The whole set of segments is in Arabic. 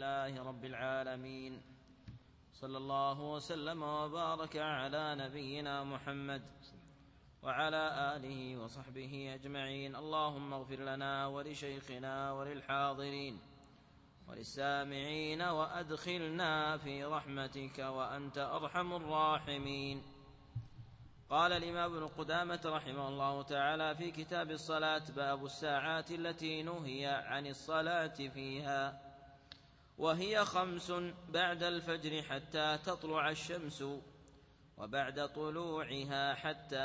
لله رب العالمين، صلى الله وسلم وبارك على نبينا محمد وعلى آله وصحبه أجمعين. اللهم اغفر لنا ولشيخنا وللحاضرين وللسامعين وأدخلنا في رحمتك وأنت أرحم الراحمين. قال الإمام ابن قدامة رحمه الله تعالى في كتاب الصلاة: باب الساعات التي نهي عن الصلاة فيها، وهي 5: بعد الفجر حتى تطلع الشمس، وبعد طلوعها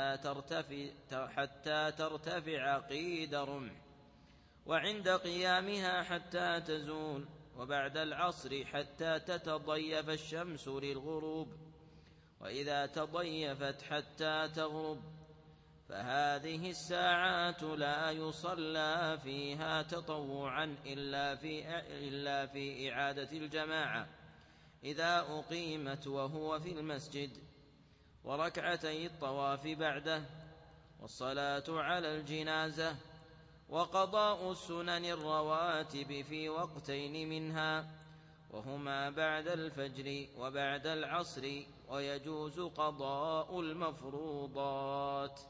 حتى ترتفع قيد رمح، وعند قيامها حتى تزول، وبعد العصر حتى تتضيف الشمس للغروب، وإذا تضيفت حتى تغرب. فهذه الساعات لا يصلى فيها تطوعا إلا في إعادة الجماعة إذا أقيمت وهو في المسجد، وركعتي الطواف بعده، والصلاة على الجنازة، وقضاء السنن الرواتب في وقتين منها، وهما بعد الفجر وبعد العصر، ويجوز قضاء المفروضات.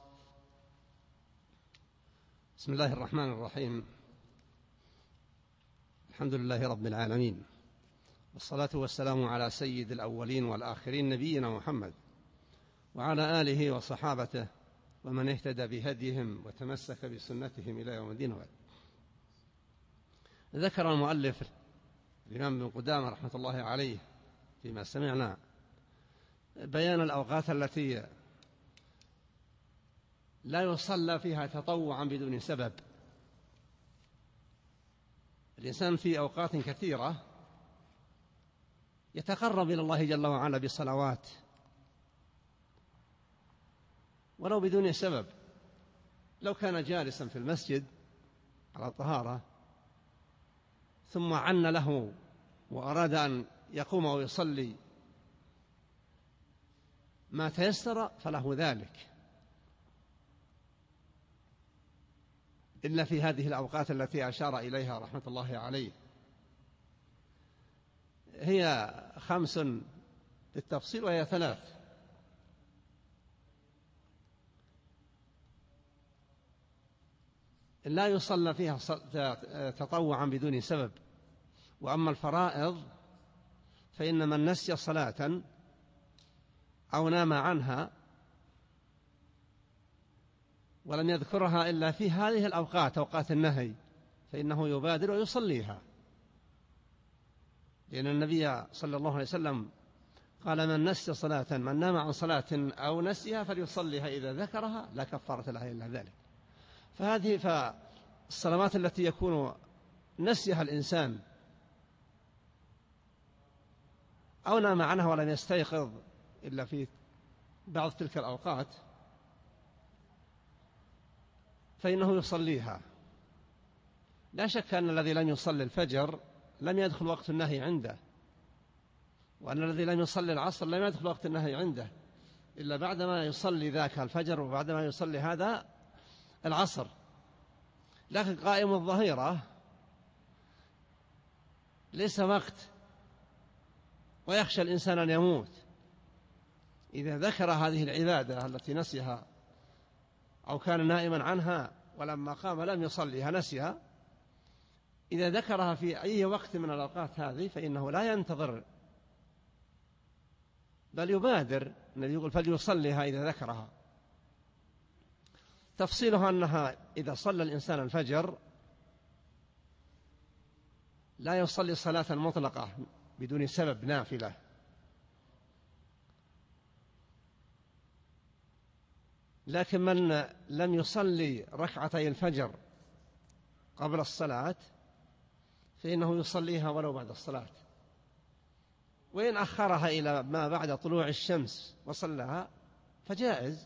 بسم الله الرحمن الرحيم. الحمد لله رب العالمين، والصلاة والسلام على سيد الأولين والآخرين نبينا محمد وعلى آله وصحابته ومن اهتدى بهديهم وتمسك بسنتهم إلى يوم الدين. ذكر المؤلف الإمام ابن قدامة رحمة الله عليه فيما سمعنا بيان الأوقات التي لا يصلى فيها تطوعا بدون سبب. الإنسان في أوقات كثيرة يتقرب إلى الله جل وعلا بصلوات ولو بدون سبب. لو كان جالسا في المسجد على طهارة ثم عن له وأراد أن يقوم ويصلي ما تيسر فله ذلك، إلا في هذه الأوقات التي أشار إليها رحمة الله عليه. هي 5 بالتفصيل وهي 3: لا يصلى فيها تطوعا بدون سبب. وأما الفرائض فإن من نسي صلاة أو نام عنها ولم يذكرها إلا في هذه الأوقات أوقات النهي فإنه يبادر ويصليها، لأن النبي صلى الله عليه وسلم قال: من نسي صلاة، من نام عن صلاة أو نسيها فليصليها إذا ذكرها لا كفارة لها إلا ذلك. فالصلوات التي يكون نسيها الإنسان أو نام عنها ولم يستيقظ إلا في بعض تلك الأوقات فإنه يصليها. لا شك أن الذي لم يصلي الفجر لم يدخل وقت النهي عنده، وأن الذي لم يصلي العصر لم يدخل وقت النهي عنده إلا بعدما يصلي ذاك الفجر وبعدما يصلي هذا العصر. لكن قائم الظهيرة ليس وقت، ويخشى الإنسان أن يموت إذا ذكر هذه العبادة التي نسيها أو كان نائما عنها ولما قام لم يصليها نسيها. إذا ذكرها في أي وقت من الأوقات هذه فإنه لا ينتظر بل يبادر. النبي يقول: فليصليها إذا ذكرها. تفصيلها أنها إذا صلى الإنسان الفجر لا يصلي صلاة مطلقة بدون سبب نافلة، لكن من لم يصلي ركعتي الفجر قبل الصلاة فإنه يصليها ولو بعد الصلاة، وإن أخرها إلى ما بعد طلوع الشمس وصلها فجائز،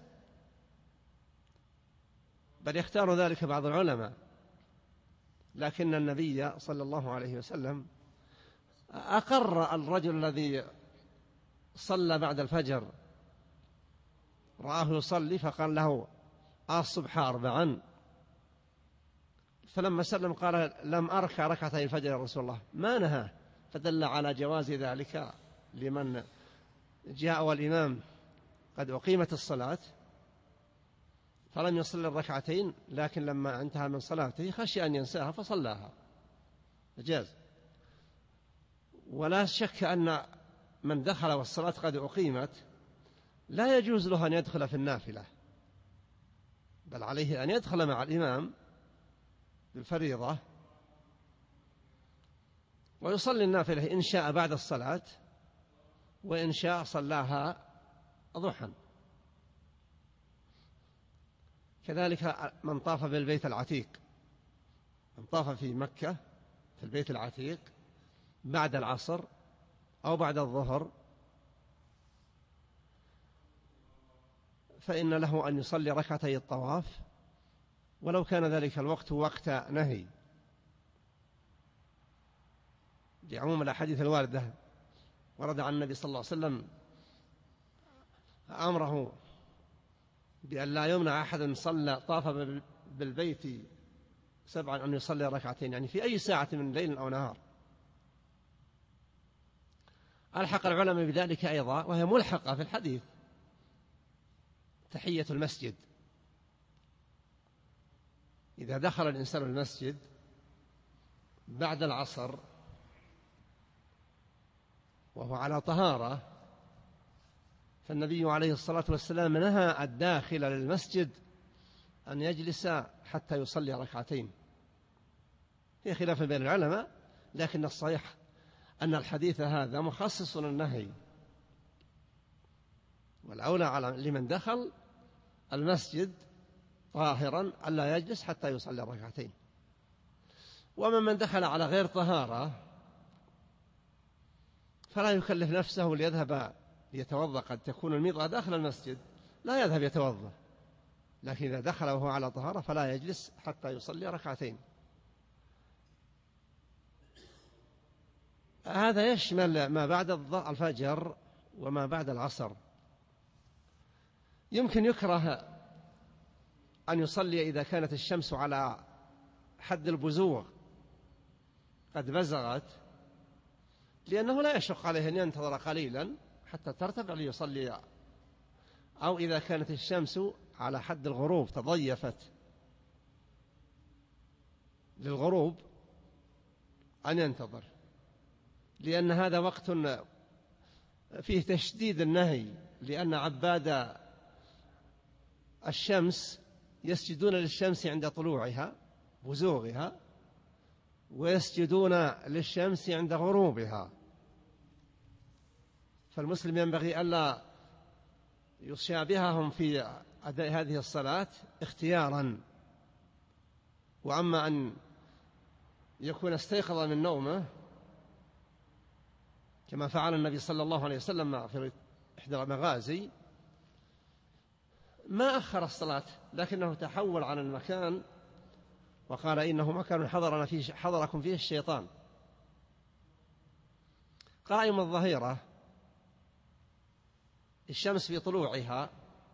بل يختار ذلك بعض العلماء. لكن النبي صلى الله عليه وسلم أقر الرجل الذي صلى بعد الفجر، رآه يصلي فقال له: الصبح 4. فلما سلم قال: لم أركع ركعتي الفجر يا رسول الله. ما نهاه، فدل على جواز ذلك لمن جاء والإمام قد أقيمت الصلاة فلم يصل الركعتين، لكن لما انتهى من صلاته خشي أن ينساها فصلاها، جاز. ولا شك أن من دخل والصلاة قد أقيمت لا يجوز له أن يدخل في النافلة، بل عليه أن يدخل مع الإمام بالفريضة ويصلي النافلة إن شاء بعد الصلاة، وإن شاء صلاها ضحى. كذلك من طاف بالبيت العتيق، من طاف في مكة في البيت العتيق بعد العصر أو بعد الظهر فإن له أن يصلي ركعتي الطواف ولو كان ذلك الوقت وقت نهي، لعموم الأحاديث الواردة. ورد عن النبي صلى الله عليه وسلم أمره بأن لا يمنع أحد طاف بالبيت 7 أن يصلي ركعتين، يعني في أي ساعة من ليل أو نهار. ألحق العلماء بذلك أيضا، وهي ملحقة في الحديث، تحية المسجد. إذا دخل الإنسان المسجد بعد العصر وهو على طهارة فالنبي عليه الصلاة والسلام نهى الداخل للمسجد أن يجلس حتى يصلي ركعتين. في خلاف بين العلماء، لكن الصحيح أن الحديث هذا مخصص النهي، والأولى على لمن دخل المسجد طاهرا ألا يجلس حتى يصلي ركعتين. ومن دخل على غير طهارة فلا يكلف نفسه ليذهب ليتوضأ، قد تكون الميضة داخل المسجد لا يذهب يتوضأ، لكن إذا دخل وهو على طهارة فلا يجلس حتى يصلي ركعتين. هذا يشمل ما بعد الفجر وما بعد العصر. يمكن يكره أن يصلي إذا كانت الشمس على حد البزوغ قد بزغت، لأنه لا يشق عليه أن ينتظر قليلا حتى ترتفع ليصلي، أو إذا كانت الشمس على حد الغروب تضيفت للغروب أن ينتظر، لأن هذا وقت فيه تشديد النهي، لأن عباد الشمس يسجدون للشمس عند طلوعها بزوغها، ويسجدون للشمس عند غروبها، فالمسلم ينبغي ألا يشابههم في أداء هذه الصلاة اختيارا. وأما أن يكون استيقظ من نومه كما فعل النبي صلى الله عليه وسلم في إحدى المغازي، ما أخر الصلاة لكنه تحول عن المكان وقال إنه مكان حضركم فيه الشيطان. قائم الظهيرة الشمس في طلوعها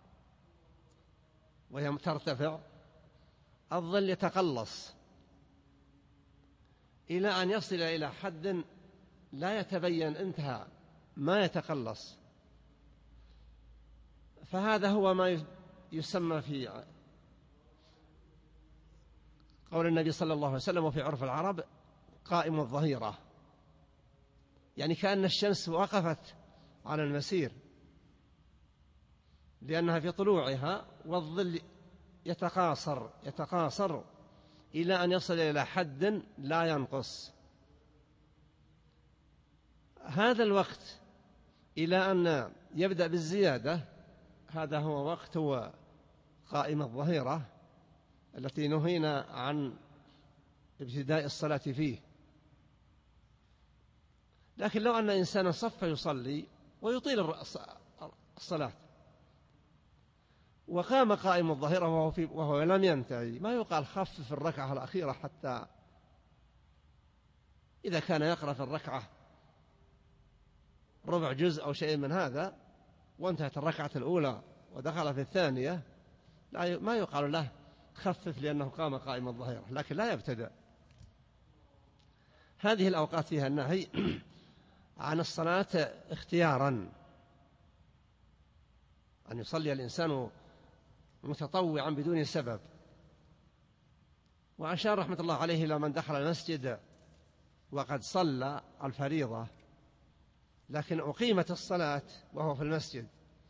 وهي ترتفع، الظل يتقلص إلى أن يصل إلى حد لا يتبين انتهى، ما يتقلص، فهذا هو ما يسمى في قول النبي صلى الله عليه وسلم وفي عرف العرب قائم الظهيرة، يعني كأن الشمس وقفت على المسير لأنها في طلوعها، والظل يتقاصر إلى أن يصل إلى حد لا ينقص. هذا الوقت إلى أن يبدأ بالزيادة، هذا هو وقت قائم الظهيرة التي نهينا عن ابتداء الصلاة فيه. لكن لو أن إنسانا صف يصلي ويطيل الصلاة وقام قائم الظهيرة وهو لم ينتهي، ما يقال خفف الركعة الأخيرة حتى إذا كان يقرأ في الركعة ربع جزء أو شيء من هذا وانتهت الركعة الأولى ودخل في الثانية، ما يقال له خفف لأنه قام قائم الظهيرة، لكن لا يبتدأ. هذه الأوقات فيها النهي عن الصلاة اختيارا، أن يصلي الإنسان متطوعا بدون سبب. وأشار رحمة الله عليه إلى من دخل المسجد وقد صلى الفريضة لكن أقيمت الصلاة وهو في المسجد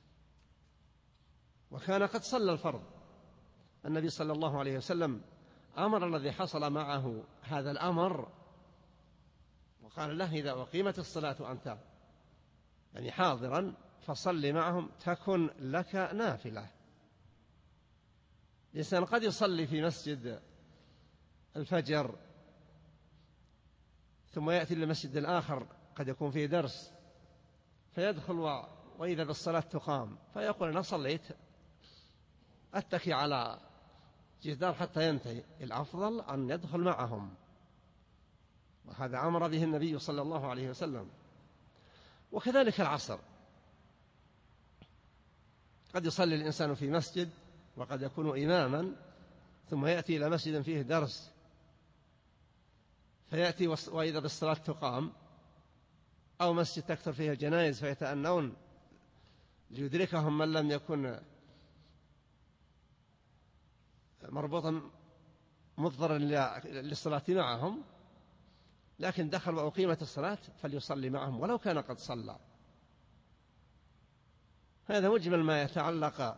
وكان قد صلى الفرض. النبي صلى الله عليه وسلم أمر الذي حصل معه هذا الأمر وقال له: إذا أقيمت الصلاة وأنت يعني حاضرا فصل معهم تكن لك نافلة. الإنسان قد يصلي في مسجد الفجر ثم يأتي للمسجد الآخر قد يكون فيه درس فيدخل وإذا بالصلاة تقام فيقول: أنا صليت أتكي على جدار حتى ينتهي. الأفضل أن يدخل معهم، وهذا أمر به النبي صلى الله عليه وسلم. وكذلك العصر، قد يصلي الإنسان في مسجد وقد يكون إماما ثم يأتي إلى مسجد فيه درس فيأتي وإذا بالصلاة تقام، أو مسجد تكثر فيه الجنائز فيتأنون ليدركهم من لم يكن مربوطا مضطرا للصلاة معهم، لكن دخل وأقيمت الصلاة فليصلي معهم ولو كان قد صلى. هذا مجمل ما يتعلق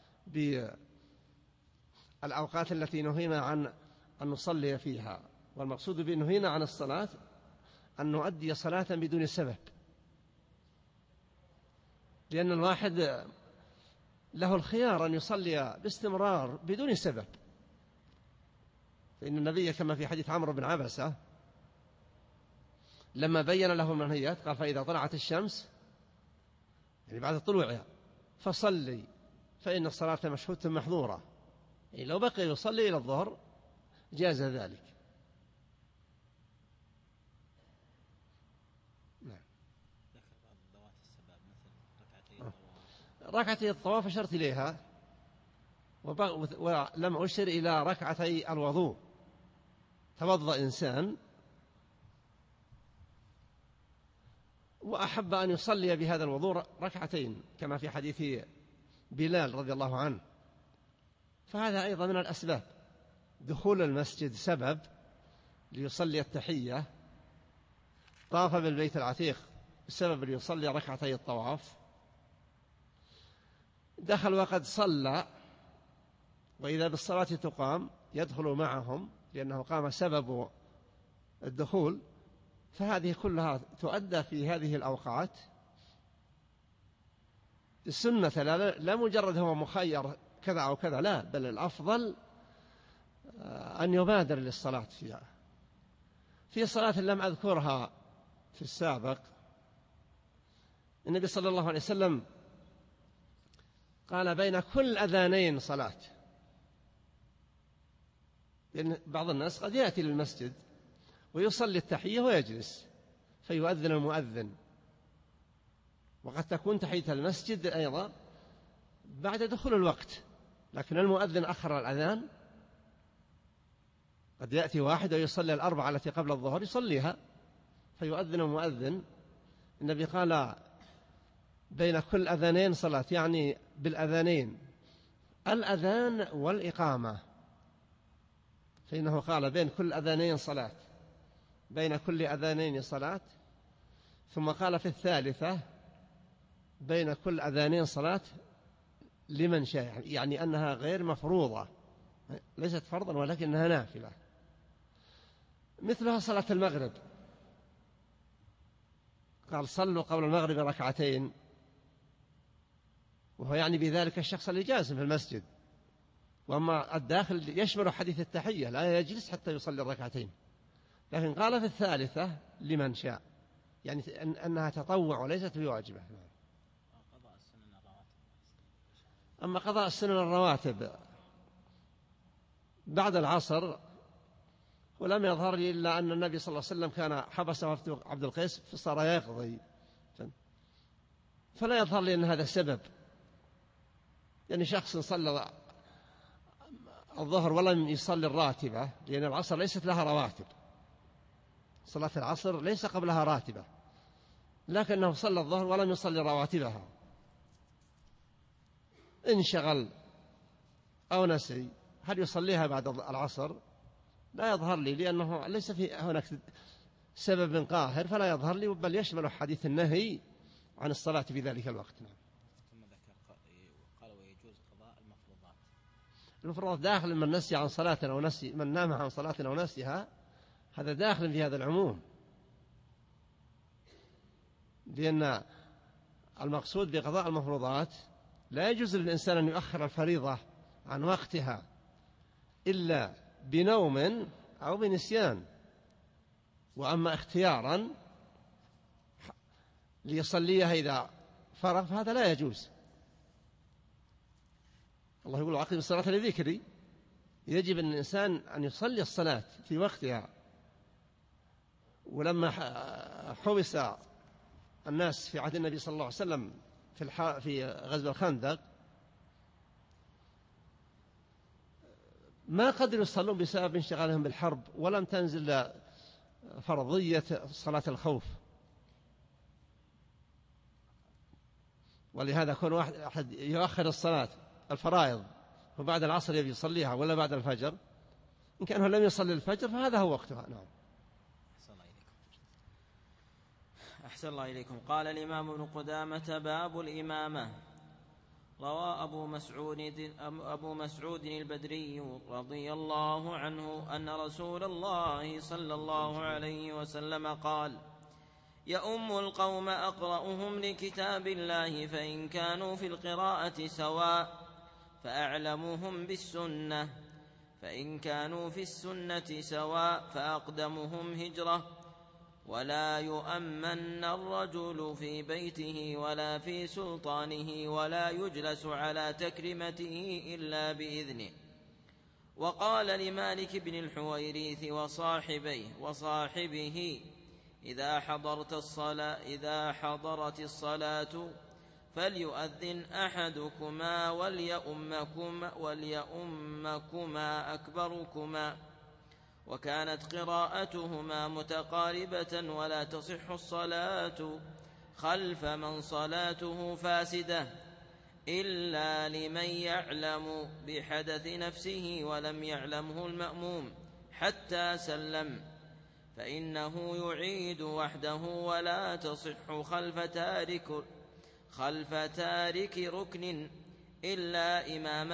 بالأوقات التي نهينا عن أن نصلي فيها. والمقصود بنهينا عن الصلاة أن نؤدي صلاة بدون سبب، لأن الواحد له الخيار أن يصلي باستمرار بدون سبب. فإن النبي كما في حديث عمرو بن عبسة لما بين له المنهيات قال: فإذا طلعت الشمس يعني بعد طلوعها فصلي فإن الصلاة مشهودة محظورة. يعني لو بقي يصلي إلى الظهر جاز ذلك. ركعتي الطواف أشرت إليها ولم أشر إلى ركعتي الوضوء. توضأ إنسان وأحب أن يصلي بهذا الوضوء ركعتين كما في حديث بلال رضي الله عنه، فهذا أيضا من الأسباب. دخول المسجد سبب ليصلي التحية، طاف بالبيت العتيق بسبب ليصلي ركعتي الطواف، دخل وقد صلى وإذا بالصلاة تقام يدخل معهم لأنه قام سبب الدخول. فهذه كلها تؤدى في هذه الأوقات السنة، لا مجرد هو مخير كذا أو كذا، لا، بل الأفضل أن يبادر للصلاة فيها. في صلاة لم أذكرها في السابق، النبي صلى الله عليه وسلم قال: بين كل أذانين صلاة. لأن بعض الناس قد يأتي للمسجد ويصلي التحية ويجلس فيؤذن المؤذن، وقد تكون تحية المسجد أيضا بعد دخول الوقت، لكن المؤذن أخر الأذان. قد يأتي واحد ويصلي الأربعة التي قبل الظهر يصليها فيؤذن المؤذن. النبي قال: بين كل أذانين صلاة، يعني بالأذانين الأذان والإقامة، فإنه قال: بين كل أذانين صلاة، بين كل أذانين صلاة. ثم قال في الثالثة: بين كل أذانين صلاة لمن شاء، يعني أنها غير مفروضة، ليست فرضا ولكنها نافلة. مثلها صلاة المغرب، قال: صلوا قبل المغرب ركعتين، وهو يعني بذلك الشخص اللي جالس في المسجد. وأما الداخل يشمل حديث التحية، لا يجلس حتى يصلي الركعتين. لكن قال في الثالثة لمن شاء، يعني أنها تطوع وليست بواجبة. أما قضاء السنن الرواتب بعد العصر ولم يظهر لي إلا أن النبي صلى الله عليه وسلم كان حبسه عبد القيس فصار يقضي، فلا يظهر لي أن هذا سبب. يعني شخص صلى الظهر ولم يصلي الراتبة، لأن العصر ليست لها رواتب، صلاة العصر ليس قبلها راتبة، لكنه صلى الظهر ولم يصلي رواتبها، انشغل أو نسي، هل يصليها بعد العصر؟ لا يظهر لي، لأنه ليس في هناك سبب قاهر فلا يظهر لي، بل يشمل حديث النهي عن الصلاة في ذلك الوقت. ثم ذكر قال ويجوز قضاء المفروضات. المفروضات داخل من نسي عن صلاة أو نسي، من نام عن صلاة أو نسيها، هذا داخل في هذا العموم، لأن المقصود بقضاء المفروضات لا يجوز للإنسان أن يؤخر الفريضة عن وقتها إلا بنوم أو بنسيان، وأما اختيارا ليصليها إذا فرغ فهذا لا يجوز. الله يقول أقم الصلاة لذكري، يجب أن الإنسان أن يصلي الصلاة في وقتها. ولما حبس الناس في عهد النبي صلى الله عليه وسلم في غزوة الخندق ما قدروا يصلون بسبب انشغالهم بالحرب، ولم تنزل فرضية صلاة الخوف، ولهذا كون واحد يؤخر الصلاة الفرائض وبعد العصر يبي يصليها ولا بعد الفجر، إن كان هو لم يصلي الفجر فهذا هو وقتها. نعم. أحسن الله إليكم. قال الإمام ابن قدامة: باب الإمامة. روى أبو مسعود البدري رضي الله عنه أن رسول الله صلى الله عليه وسلم قال: يؤم القوم أقرأهم لكتاب الله، فإن كانوا في القراءة سواء فأعلمهم بالسنة، فإن كانوا في السنة سواء فأقدمهم هجرة. ولا يؤمن الرجل في بيته ولا في سلطانه، ولا يجلس على تكريمته إلا بإذنه. وقال لمالك بن الحويريث وصاحبه: إذا حضرت الصلاة فليؤذن أحدكما وليؤمكما أكبركما. وكانت قراءتهما متقاربة، ولا تصح الصلاة خلف من صلاته فاسدة إلا لمن يعلم بحدث نفسه ولم يعلمه المأموم حتى سلم، فإنه يعيد وحده. ولا تصح خلف تارك ركن إلا إمام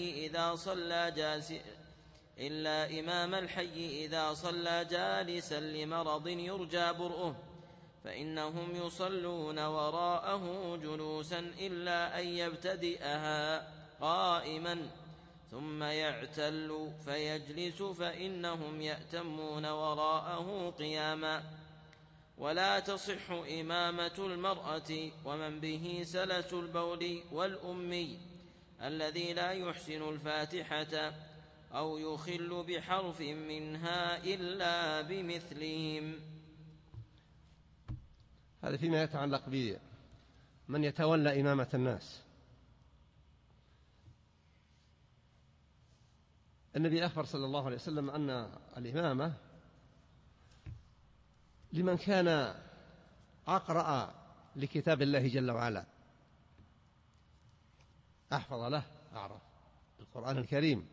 الحي إذا صلى جالسا لمرض يرجى برؤه، فإنهم يصلون وراءه جلوسا إلا أن يبتدئها قائما ثم يعتل فيجلس، فإنهم يأتمون وراءه قياما. ولا تصح إمامة المرأة ومن به سلس البول والأمي الذي لا يحسن الفاتحة أو يخل بحرف منها إلا بمثلهم. هذا فيما يتعلق بمن يتولى إمامة الناس. النبي أخبر صلى الله عليه وسلم أن الإمامة لمن كان أقرأ لكتاب الله جل وعلا، أحفظ له، أعرف القرآن الكريم،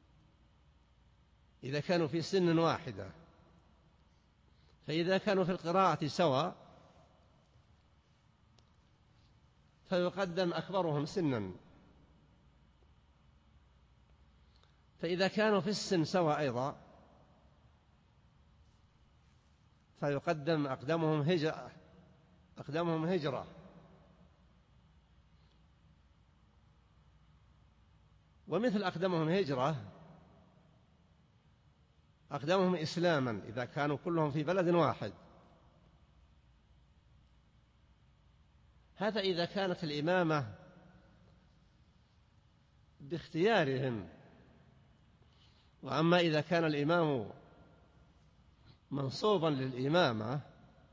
إذا كانوا في سن واحدة. فإذا كانوا في القراءة سواء فيقدم أكبرهم سنا، فإذا كانوا في السن سواء أيضا فيقدم أقدمهم هجرة. ومثل أقدمهم هجرة أقدمهم إسلاما إذا كانوا كلهم في بلد واحد. هذا إذا كانت الإمامة باختيارهم. وأما إذا كان الإمام منصوبا للإمامة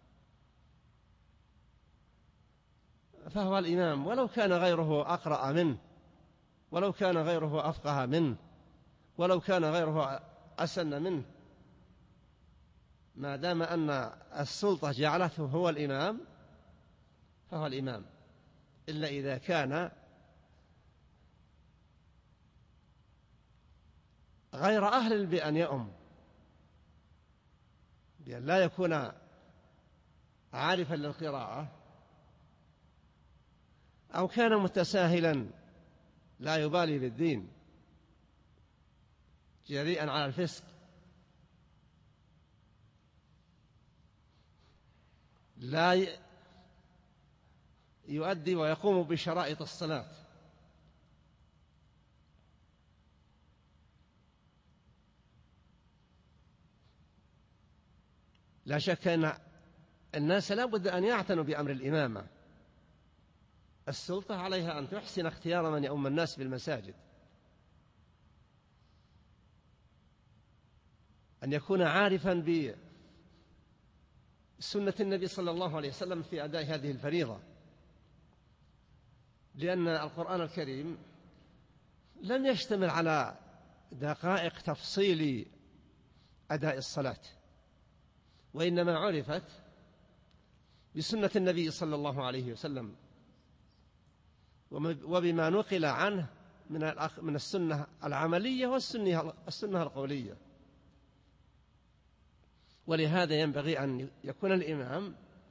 فهو الإمام، ولو كان غيره أقرأ منه، ولو كان غيره أفقه منه، ولو كان غيره أسن منه، ما دام أن السلطة جعلته هو الإمام فهو الإمام، إلا إذا كان غير أهل بأن يؤم، بأن لا يكون عارفا للقراءة، أو كان متساهلا لا يبالي بالدين جريئا على الفسق، لا يؤدي ويقوم بشرائط الصلاة. لا شك أن الناس لا بد أن يعتنوا بأمر الإمامة. السلطة عليها أن تحسن اختيار من يؤم الناس بالمساجد، أن يكون عارفا بسنة النبي صلى الله عليه وسلم في أداء هذه الفريضة، لأن القرآن الكريم لم يشتمل على دقائق تفصيل أداء الصلاة، وإنما عرفت بسنة النبي صلى الله عليه وسلم وبما نقل عنه من السنة العملية والسنة القولية. ولهذا ينبغي أن يكون الإمام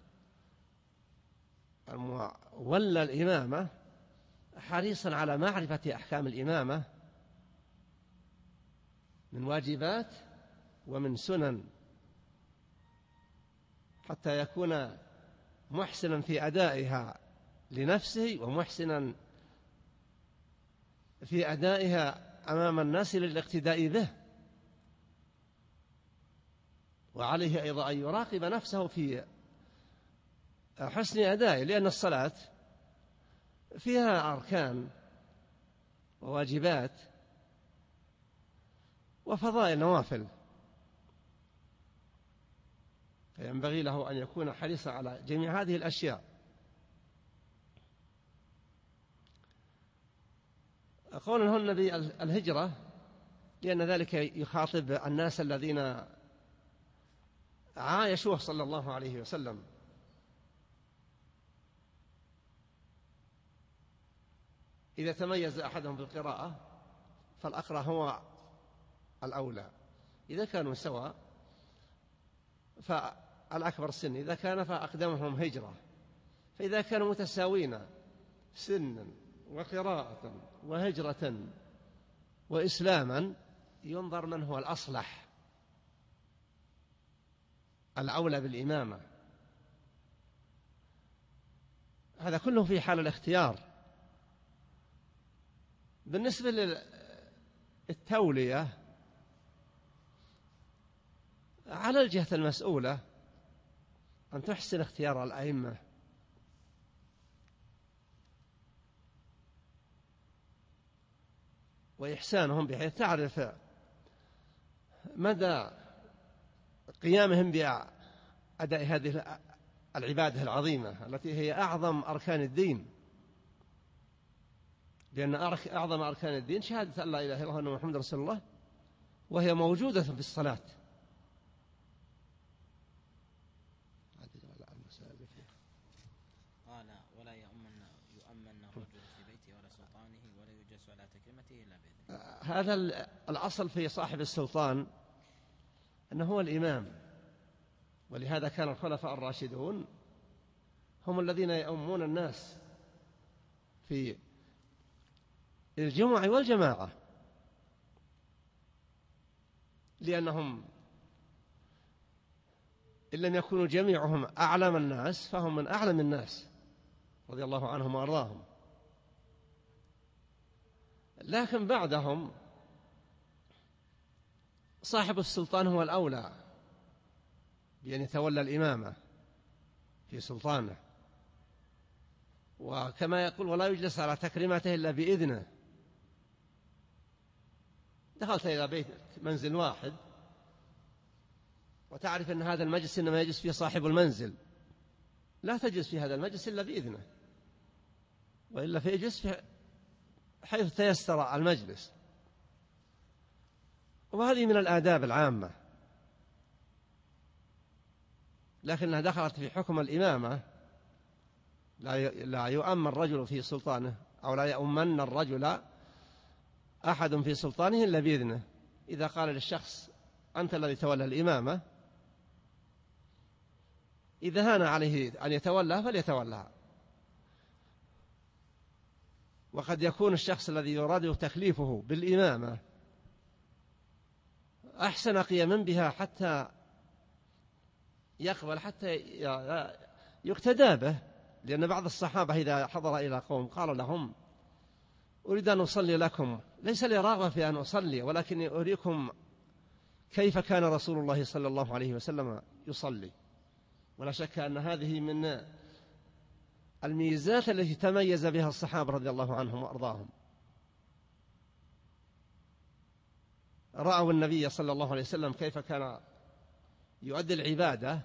ولى الإمامة حريصا على معرفة أحكام الإمامة من واجبات ومن سنن، حتى يكون محسنا في أدائها لنفسه ومحسنا في أدائها أمام الناس للاقتداء به. وعليه أيضا أن يراقب نفسه في حسن أدائه، لأن الصلاة فيها أركان وواجبات وفضائل نوافل، فينبغي له أن يكون حريصا على جميع هذه الأشياء. قوله النبي الهجرة لأن ذلك يخاطب الناس الذين عايشوه صلى الله عليه وسلم، إذا تميز أحدهم بالقراءة فالأقرأ هو الأولى، إذا كانوا سواء فالأكبر سن، إذا كان فأقدمهم هجرة، فإذا كانوا متساوين سنا وقراءة وهجرة وإسلاما ينظر من هو الأصلح الأولى بالإمامة. هذا كله في حال الاختيار. بالنسبة للتولية على الجهة المسؤولة أن تحسن اختيار الأئمة، وإحسانهم بحيث تعرف مدى قيامهم بأداء هذه العبادة العظيمة التي هي أعظم أركان الدين، لأن أعظم أركان الدين شهادة أن لا إله إلا الله وأن محمد رسول الله، وهي موجودة في الصلاة. قال ولا يؤمن الرجل في بيته ولا سلطانه ولا يجلس على تكريمته إلا بإذنه. هذا الأصل في صاحب السلطان أنه هو الإمام، ولهذا كان الخلفاء الراشدون هم الذين يؤمون الناس في الجمعة والجماعة، لأنهم إن لم يكونوا جميعهم أعلم الناس فهم من أعلم الناس رضي الله عنهم وأرضاهم. لكن بعدهم صاحب السلطان هو الأولى بأن يتولى الإمامة في سلطانه، وكما يقول ولا يجلس على تكريمته إلا بإذنه. دخلت إلى بيت منزل واحد وتعرف أن هذا المجلس إنما يجلس فيه صاحب المنزل، لا تجلس في هذا المجلس إلا بإذنه، وإلا فيجلس حيث تيسر المجلس. وهذه من الآداب العامة، لكنها دخلت في حكم الإمامة لا يؤمن الرجل في سلطانه، أو لا يؤمن الرجل أحد في سلطانه إلا بإذنه. إذا قال للشخص أنت الذي تولى الإمامة، إذا هان عليه أن يتولى فليتولى. وقد يكون الشخص الذي يراد تكليفه بالإمامة أحسن قيما بها حتى يقبل، حتى يقتدى به. لأن بعض الصحابة إذا حضر إلى قوم قال لهم أريد أن أصلي لكم، ليس لي رغبة في أن أصلي، ولكن أريكم كيف كان رسول الله صلى الله عليه وسلم يصلي. ولا شك أن هذه من الميزات التي تميز بها الصحابة رضي الله عنهم وأرضاهم. رأوا النبي صلى الله عليه وسلم كيف كان يؤدي العبادة،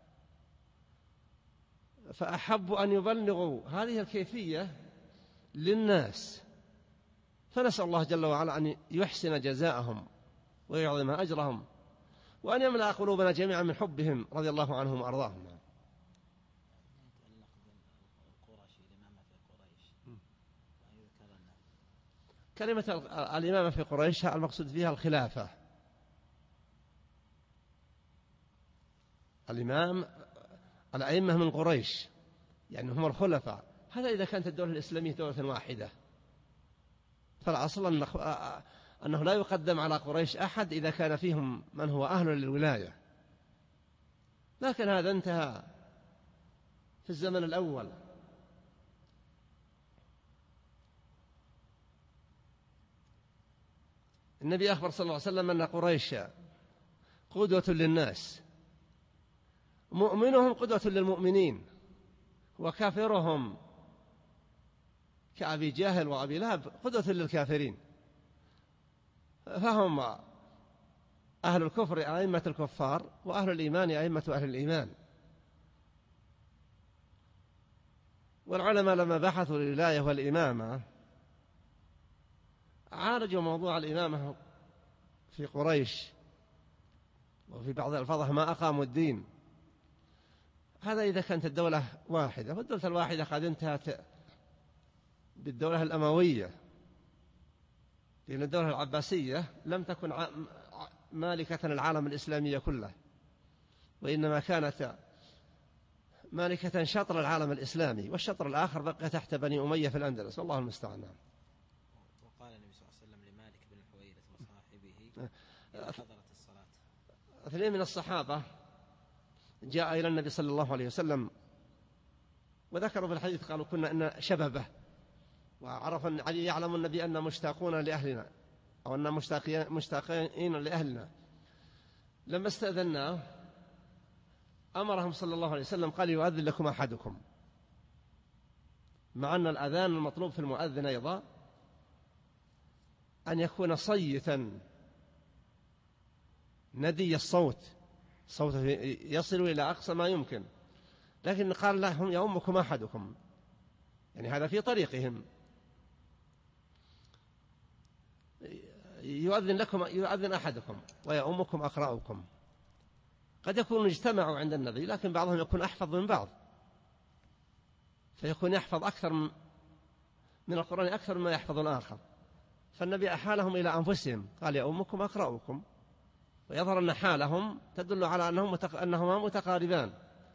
فأحبوا أن يبلغوا هذه الكيفية للناس. فنسأل الله جل وعلا أن يحسن جزاءهم ويعظم أجرهم، وأن يملأ قلوبنا جميعا من حبهم رضي الله عنهم وأرضاهم. كلمة الإمامة في قريش المقصود فيها الخلافة. الأئمة من قريش يعني هم الخلفاء. هذا إذا كانت الدولة الإسلامية دولة واحدة، فالأصل أنه لا يقدم على قريش أحد إذا كان فيهم من هو أهل للولاية. لكن هذا انتهى في الزمن الأول. النبي أخبر صلى الله عليه وسلم أن قريش قدوة للناس، مؤمنهم قدوة للمؤمنين، وكافرهم كأبي جاهل وأبي لهب قدوة للكافرين. فهم أهل الكفر أئمة الكفار، وأهل الإيمان أئمة أهل الإيمان. والعلماء لما بحثوا الولاية والإمامة عالجوا موضوع الإمامة في قريش، وفي بعض الألفاظ ما أقاموا الدين. هذا إذا كانت الدولة واحدة، والدولة الواحدة قد انتهت بالدولة الأموية، لأن الدولة العباسية لم تكن مالكة العالم الإسلامي كله، وإنما كانت مالكة شطر العالم الإسلامي، والشطر الآخر بقي تحت بني أمية في الأندلس، والله المستعان. وقال النبي صلى الله عليه وسلم لمالك بن الحويرث وصاحبه إذا حضرت الصلاة. 2 من الصحابة جاء إلى النبي صلى الله عليه وسلم وذكروا في الحديث، قالوا كنا إن شبابه، وعرف أن علي يعلم النبي أن مشتاقون لأهلنا، أو أن مشتاقين لأهلنا. لما استأذناه أمرهم صلى الله عليه وسلم قال يؤذن لكم أحدكم، مع أن الأذان المطلوب في المؤذن أيضا أن يكون صيتا ندي الصوت، صوته يصل إلى أقصى ما يمكن، لكن قال لهم يؤمكم أحدكم، يعني هذا في طريقهم، يؤذن أحدكم ويؤمكم أقرأكم. قد يكونوا اجتمعوا عند النبي، لكن بعضهم يكون أحفظ من بعض، فيكون يحفظ أكثر من القرآن أكثر مما يحفظ الآخر، فالنبي أحالهم إلى أنفسهم، قال يؤمكم أقرأكم، ويظهر أن حالهم تدل على أنهما متقاربان.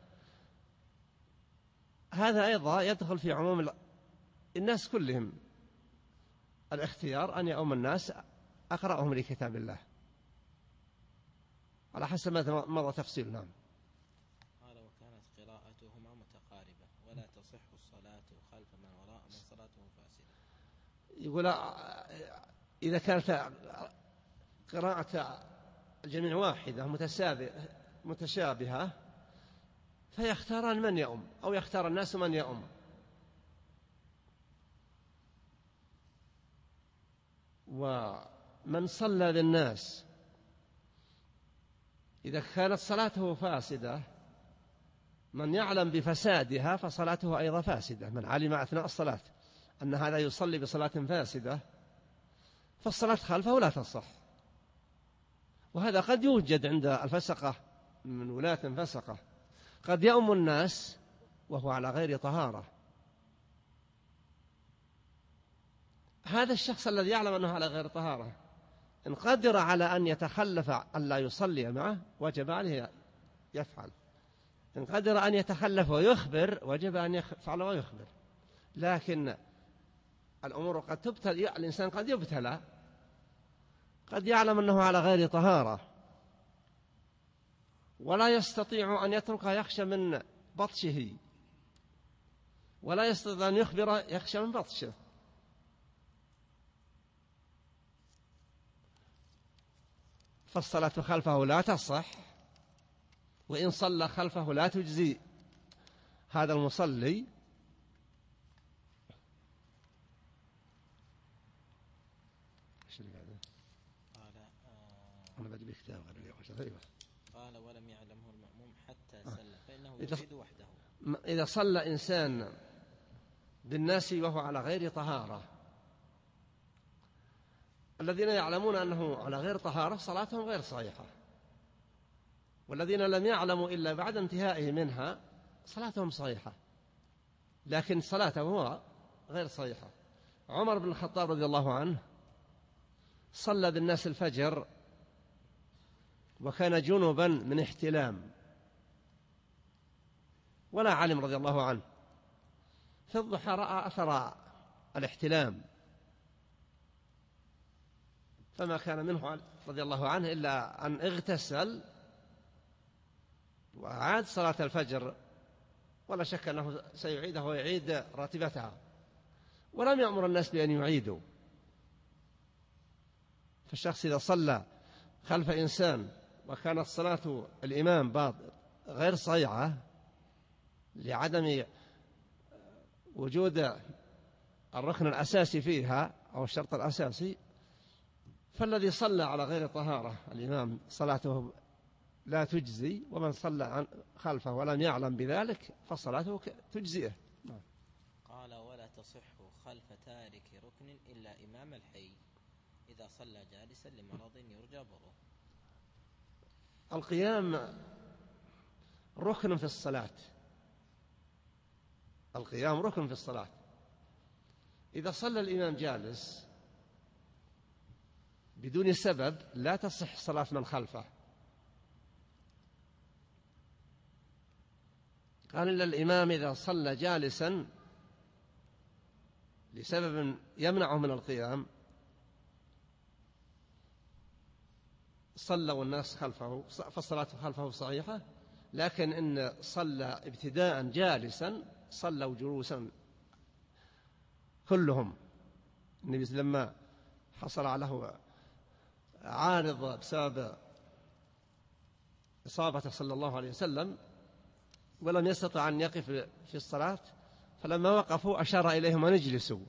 هذا أيضا يدخل في عموم الناس كلهم، الاختيار أن يؤم الناس أقرأهم لكتاب الله على حسب ما مضى تفصيل. نعم. قال وكانت قراءتهما متقاربة ولا تصح الصلاة خلف من وراء من صلاته فاسدة. يقول إذا كانت قراءة الجميع واحدة متشابهة فيختاران من يؤم، أو يختار الناس من يؤم. ومن صلى بالناس إذا كانت صلاته فاسدة، من يعلم بفسادها فصلاته أيضا فاسدة. من علم أثناء الصلاة أن هذا يصلي بصلاة فاسدة فالصلاة خلفه لا تصح. وهذا قد يوجد عند الفسقة من ولاة فسقة، قد يؤم الناس وهو على غير طهارة، هذا الشخص الذي يعلم أنه على غير طهارة إن قدر على أن يتخلف أن لا يصلي معه وجب عليه يفعل، إن قدر أن يتخلف ويخبر وجب أن يفعل ويخبر. لكن الأمور قد تبتلى، الإنسان قد يبتلى، قد يعلم أنه على غير طهارة ولا يستطيع أن يتركها يخشى من بطشه، ولا يستطيع أن يخبر يخشى من بطشه، فالصلاة خلفه لا تصح، وإن صلى خلفه لا تجزي هذا المصلي. أنا بدي بكتاب قال ولم يعلمه المأموم حتى سلم فإنه يعيد وحده. إذا صلى إنسان بالناس وهو على غير طهارة، الذين يعلمون أنه على غير طهارة صلاتهم غير صحيحة، والذين لم يعلموا إلا بعد انتهائه منها صلاتهم صحيحة، لكن صلاته هو غير صحيحة. عمر بن الخطاب رضي الله عنه صلى بالناس الفجر وكان جنبا من احتلام ولا علم رضي الله عنه، في الضحى رأى أثر الاحتلام فما كان منه رضي الله عنه إلا أن اغتسل وعاد صلاة الفجر، ولا شك أنه سيعيدها ويعيد راتبتها، ولم يأمر الناس بأن يعيدوا. فالشخص إذا صلى خلف إنسان وكانت صلاة الإمام غير صحيحة لعدم وجود الركن الأساسي فيها أو الشرط الأساسي، فالذي صلى على غير طهارة الإمام صلاته لا تجزي، ومن صلى خلفه ولم يعلم بذلك فصلاته تجزئه. قال ولا تصح خلف تارك ركن إلا إمام الحي إذا صلى جالسا لمرض يرجى بره. القيام ركن في الصلاة، القيام ركن في الصلاة. إذا صلى الإمام جالس بدون سبب لا تصح صلاة من خلفه. قال إلا الإمام إذا صلى جالسا لسبب يمنعه من القيام صلى والناس خلفه فالصلاة خلفه صحيحة، لكن إن صلى ابتداء جالسا صلوا جلوسا كلهم. النبي لما حصل له عارض بسبب إصابته صلى الله عليه وسلم ولم يستطع أن يقف في الصلاة، فلما وقفوا أشار إليهم أن يجلسوا،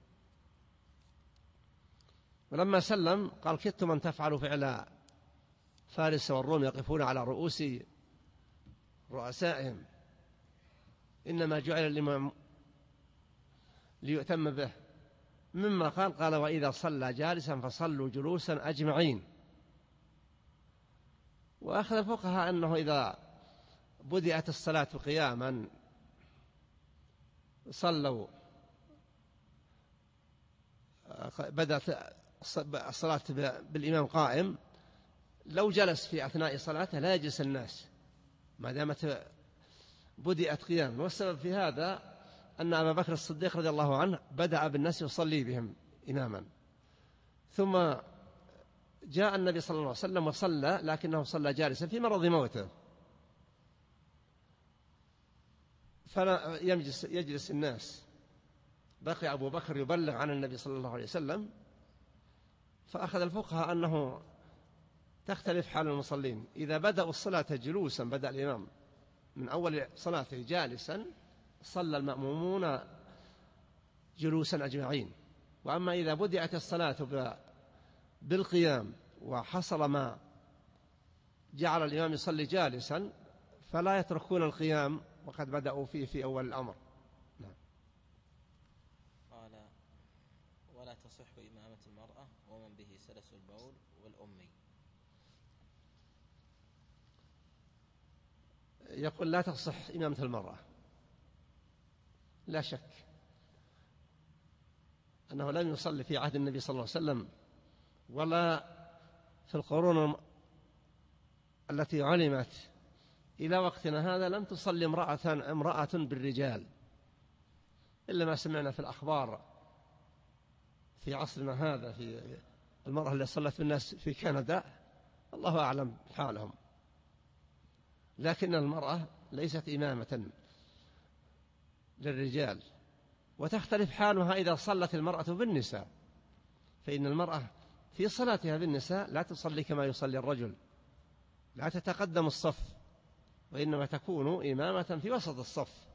ولما سلم قال كدتم أن تفعلوا فعل فارس والروم يقفون على رؤوس رؤسائهم، إنما جعل الإمام ليؤتم به. مما قال وإذا صلى جالسا فصلوا جلوسا أجمعين. وأخذ الفقهاء أنه إذا بدأت الصلاة قياما صلوا، بدأت الصلاة بالإمام قائم، لو جلس في أثناء صلاته لا يجلس الناس ما دامت بدأت قياما. والسبب في هذا أن أبا بكر الصديق رضي الله عنه بدأ بالناس يصلي بهم إماما، ثم جاء النبي صلى الله عليه وسلم وصلى، لكنه صلى جالسا في مرض موته، فلا يجلس الناس، بقي أبو بكر يبلغ عن النبي صلى الله عليه وسلم. فأخذ الفقهاء أنه تختلف حال المصلين، إذا بدأوا الصلاة جلوسا بدأ الإمام من أول صلاته جالسا صلى المأمومون جلوسا أجمعين. وأما إذا بدأت الصلاة بالقيام وحصل ما جعل الإمام يصلي جالسا فلا يتركون القيام وقد بدأوا فيه في أول الأمر. قال ولا تصح إمامة المرأة ومن به سلس البول والأمي. يقول لا تصح إمامة المرأة، لا شك أنه لم يصلي في عهد النبي صلى الله عليه وسلم ولا في القرون التي علمت إلى وقتنا هذا لم تصلي امرأة بالرجال إلا ما سمعنا في الأخبار في عصرنا هذا، في المرأة اللي صلت بالناس في كندا، الله أعلم حالهم. لكن المرأة ليست إمامة للرجال، وتختلف حالها إذا صلت المرأة بالنساء، فإن المرأة في صلاتها بالنساء لا تصلي كما يصلي الرجل، لا تتقدم الصف، وإنما تكون إمامة في وسط الصف،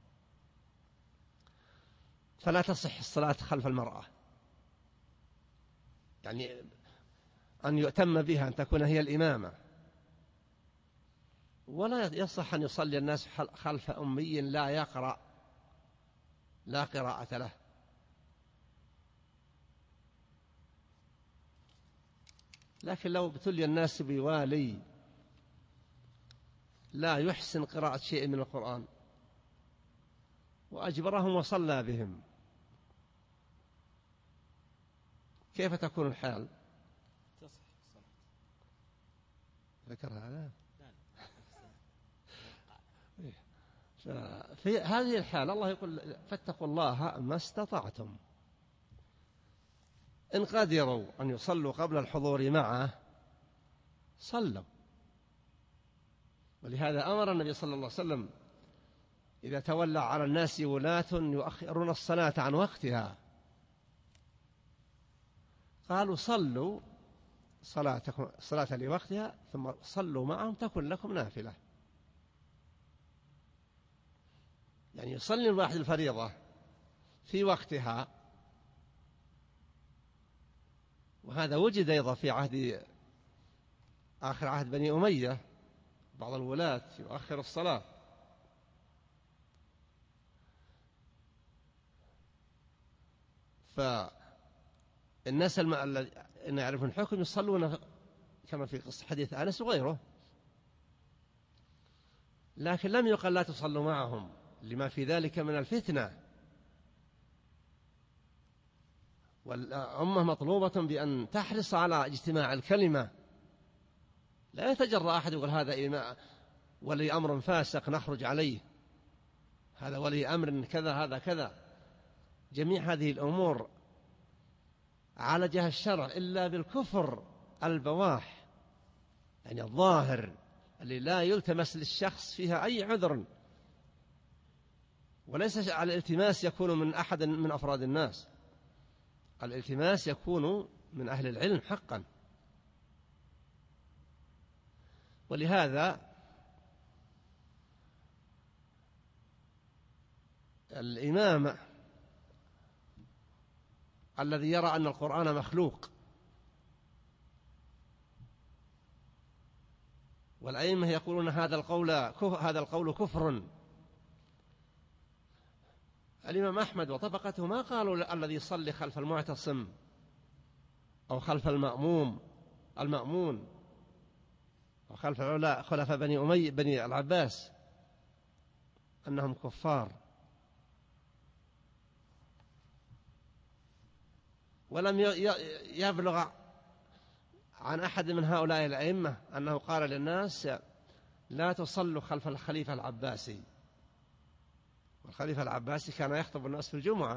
فلا تصح الصلاة خلف المرأة، يعني أن يؤتم بها، أن تكون هي الإمامة. ولا يصح أن يصلي الناس خلف أمي لا يقرأ، لا قراءة له. لكن لو ابتلي الناس بوالي لا يحسن قراءة شيء من القرآن وأجبرهم وصلى بهم، كيف تكون الحال؟ تصح الصلاة. ذكرها لا؟ لا. في هذه الحال الله يقول فاتقوا الله ما استطعتم، إن قدروا أن يصلوا قبل الحضور معه صلوا. ولهذا أمر النبي صلى الله عليه وسلم إذا تولى على الناس ولاة يؤخرون الصلاة عن وقتها قالوا صلوا صلاة لوقتها ثم صلوا معهم تكن لكم نافلة. يعني يصلي الواحد الفريضة في وقتها، وهذا وجد أيضا في آخر عهد بني أمية، بعض الولاة يؤخر الصلاة. فالناس الذين يعرفون الحكم يصلون كما في قصة حديث أنس وغيره، لكن لم يقل لا تصلوا معهم لما في ذلك من الفتنة. والأمة مطلوبة بأن تحرص على اجتماع الكلمة، لا يتجرأ أحد يقول هذا ولي أمر فاسق نخرج عليه، هذا ولي أمر كذا، هذا كذا. جميع هذه الأمور عالجها الشرع إلا بالكفر البواح، يعني الظاهر اللي لا يلتمس للشخص فيها أي عذر، وليس على الالتماس يكون من أحد من أفراد الناس، الالتماس يكون من أهل العلم حقا. ولهذا الإمام الذي يرى أن القرآن مخلوق، والأئمة يقولون هذا القول كفر. الإمام أحمد وطبقته ما قالوا الذي يصلي خلف المعتصم أو خلف المأمون أو خلف خلفاء بني العباس أنهم كفار، ولم يبلغ عن أحد من هؤلاء الأئمة أنه قال للناس لا تصلوا خلف الخليفة العباسي. والخليفة العباسي كان يخطب الناس في الجمعة،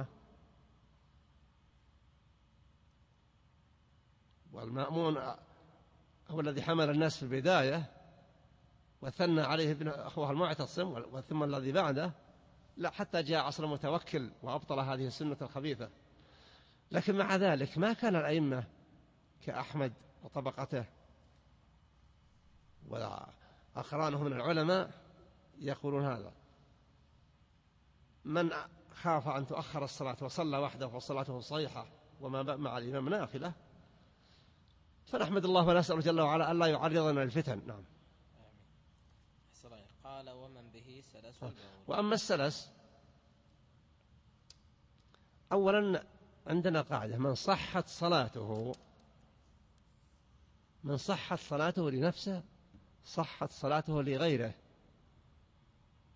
والمأمون هو الذي حمل الناس في البداية وثنى عليه ابن أخوه المعتصم وثم الذي بعده، لا حتى جاء عصر المتوكل وأبطل هذه السنة الخبيثة. لكن مع ذلك ما كان الأئمة كأحمد وطبقته وأقرانه من العلماء يقولون هذا. من خاف أن تؤخر الصلاة وصلى وحده وصلاته صحيحة وما مع الإمام نافلة فنحمد الله ونسأل جل وعلا ألا يعرضنا للفتن. نعم. قال ومن به سلس والبول. وأما السلس أولا عندنا قاعدة: من صحت صلاته لنفسه صحت صلاته لغيره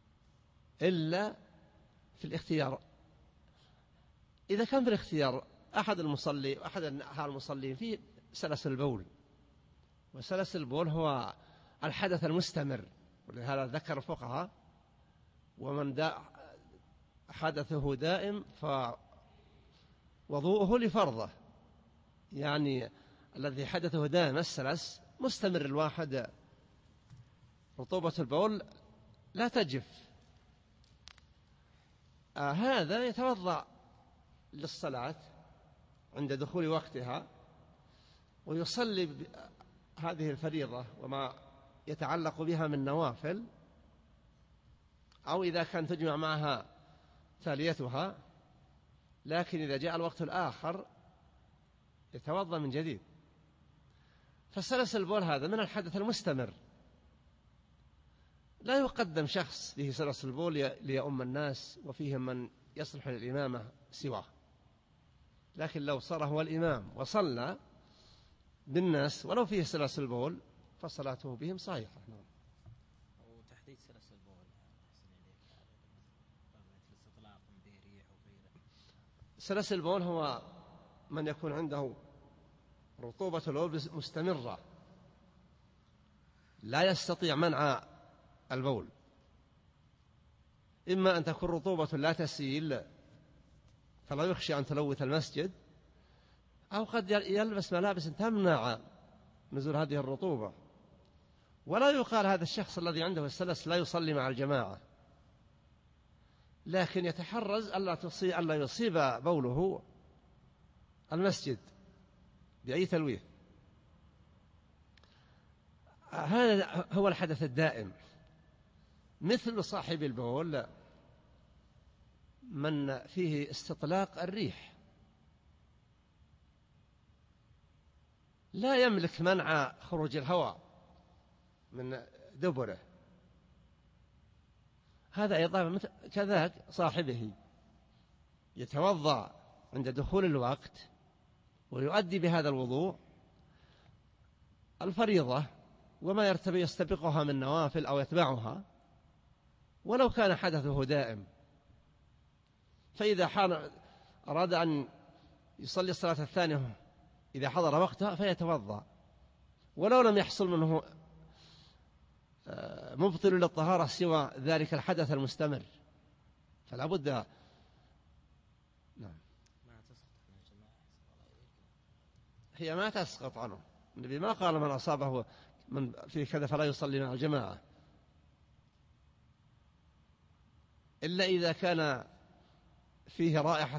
إلا في الاختيار. إذا كان في الاختيار أحد المصلين فيه سلسل البول، وسلسل البول هو الحدث المستمر، ولهذا ذكر الفقهاء ومن حدثه دائم فوضوءه لفرضه، يعني الذي حدثه دائم السلس مستمر الواحد رطوبة البول لا تجف، هذا يتوضأ للصلاة عند دخول وقتها ويصلي هذه الفريضة وما يتعلق بها من نوافل، أو إذا كان تجمع معها تاليتها، لكن إذا جاء الوقت الآخر يتوضأ من جديد. فسلس البول هذا من الحدث المستمر، لا يقدم شخص فيه سلس البول ليؤم الناس وفيهم من يصلح للإمامة سواه، لكن لو صار هو الإمام وصلى بالناس ولو فيه سلس البول فصلاته بهم صحيحة. وتحديد سلس البول الاستطلاق به ريح وغيره. سلس البول هو من يكون عنده رطوبة البول مستمرة لا يستطيع منع البول، إما أن تكون رطوبة لا تسيل فلا يخشى أن تلوث المسجد، أو قد يلبس ملابس تمنع نزول هذه الرطوبة. ولا يقال هذا الشخص الذي عنده السلس لا يصلي مع الجماعة، لكن يتحرز ألا يصيب بوله المسجد بأي تلويث. هذا هو الحدث الدائم، مثل صاحب البول من فيه استطلاق الريح لا يملك منع خروج الهواء من دبره، هذا أيضا كذاك صاحبه يتوضأ عند دخول الوقت ويؤدي بهذا الوضوء الفريضة وما يستبقها من نوافل أو يتبعها ولو كان حدثه دائم. فإذا أراد أن يصلي الصلاة الثانية إذا حضر وقتها فيتوضأ ولو لم يحصل منه مبطل للطهارة سوى ذلك الحدث المستمر، فلا بد. نعم. هي ما تسقط عنه، النبي ما قال من أصابه من في كذا فلا يصلي مع الجماعة، إلا إذا كان فيه رائحة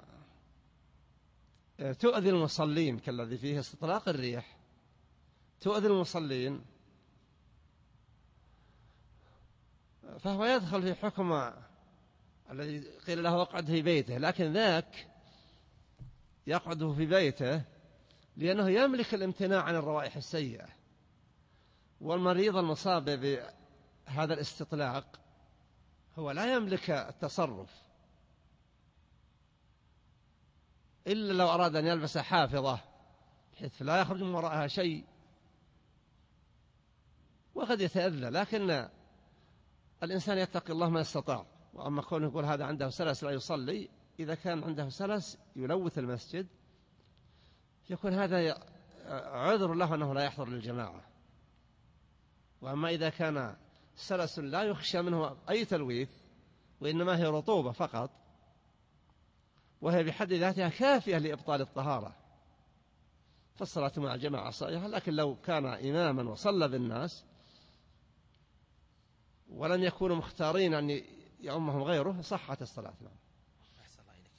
تؤذي المصلين كالذي فيه استطلاق الريح تؤذي المصلين، فهو يدخل في حكم الذي قيل له اقعد في بيته، لكن ذاك يقعد في بيته لأنه يملك الامتناع عن الروائح السيئة، والمريض المصاب بهذا الاستطلاق هو لا يملك التصرف إلا لو أراد أن يلبس حافظة بحيث لا يخرج من وراءها شيء وقد يتأذى، لكن الإنسان يتقي الله ما استطاع. وأما كونه يقول هذا عنده سلس لا يصلي، إذا كان عنده سلس يلوث المسجد يكون هذا عذر له أنه لا يحضر للجماعة. وأما إذا كان سلس لا يخشى منه أي تلويث وإنما هي رطوبة فقط وهي بحد ذاتها كافية لإبطال الطهارة فالصلاة مع الجماعة صحيحة. لكن لو كان إماما وصلى بالناس ولم يكونوا مختارين أن يؤمهم غيره صحت الصلاة. أحسن الله إليك.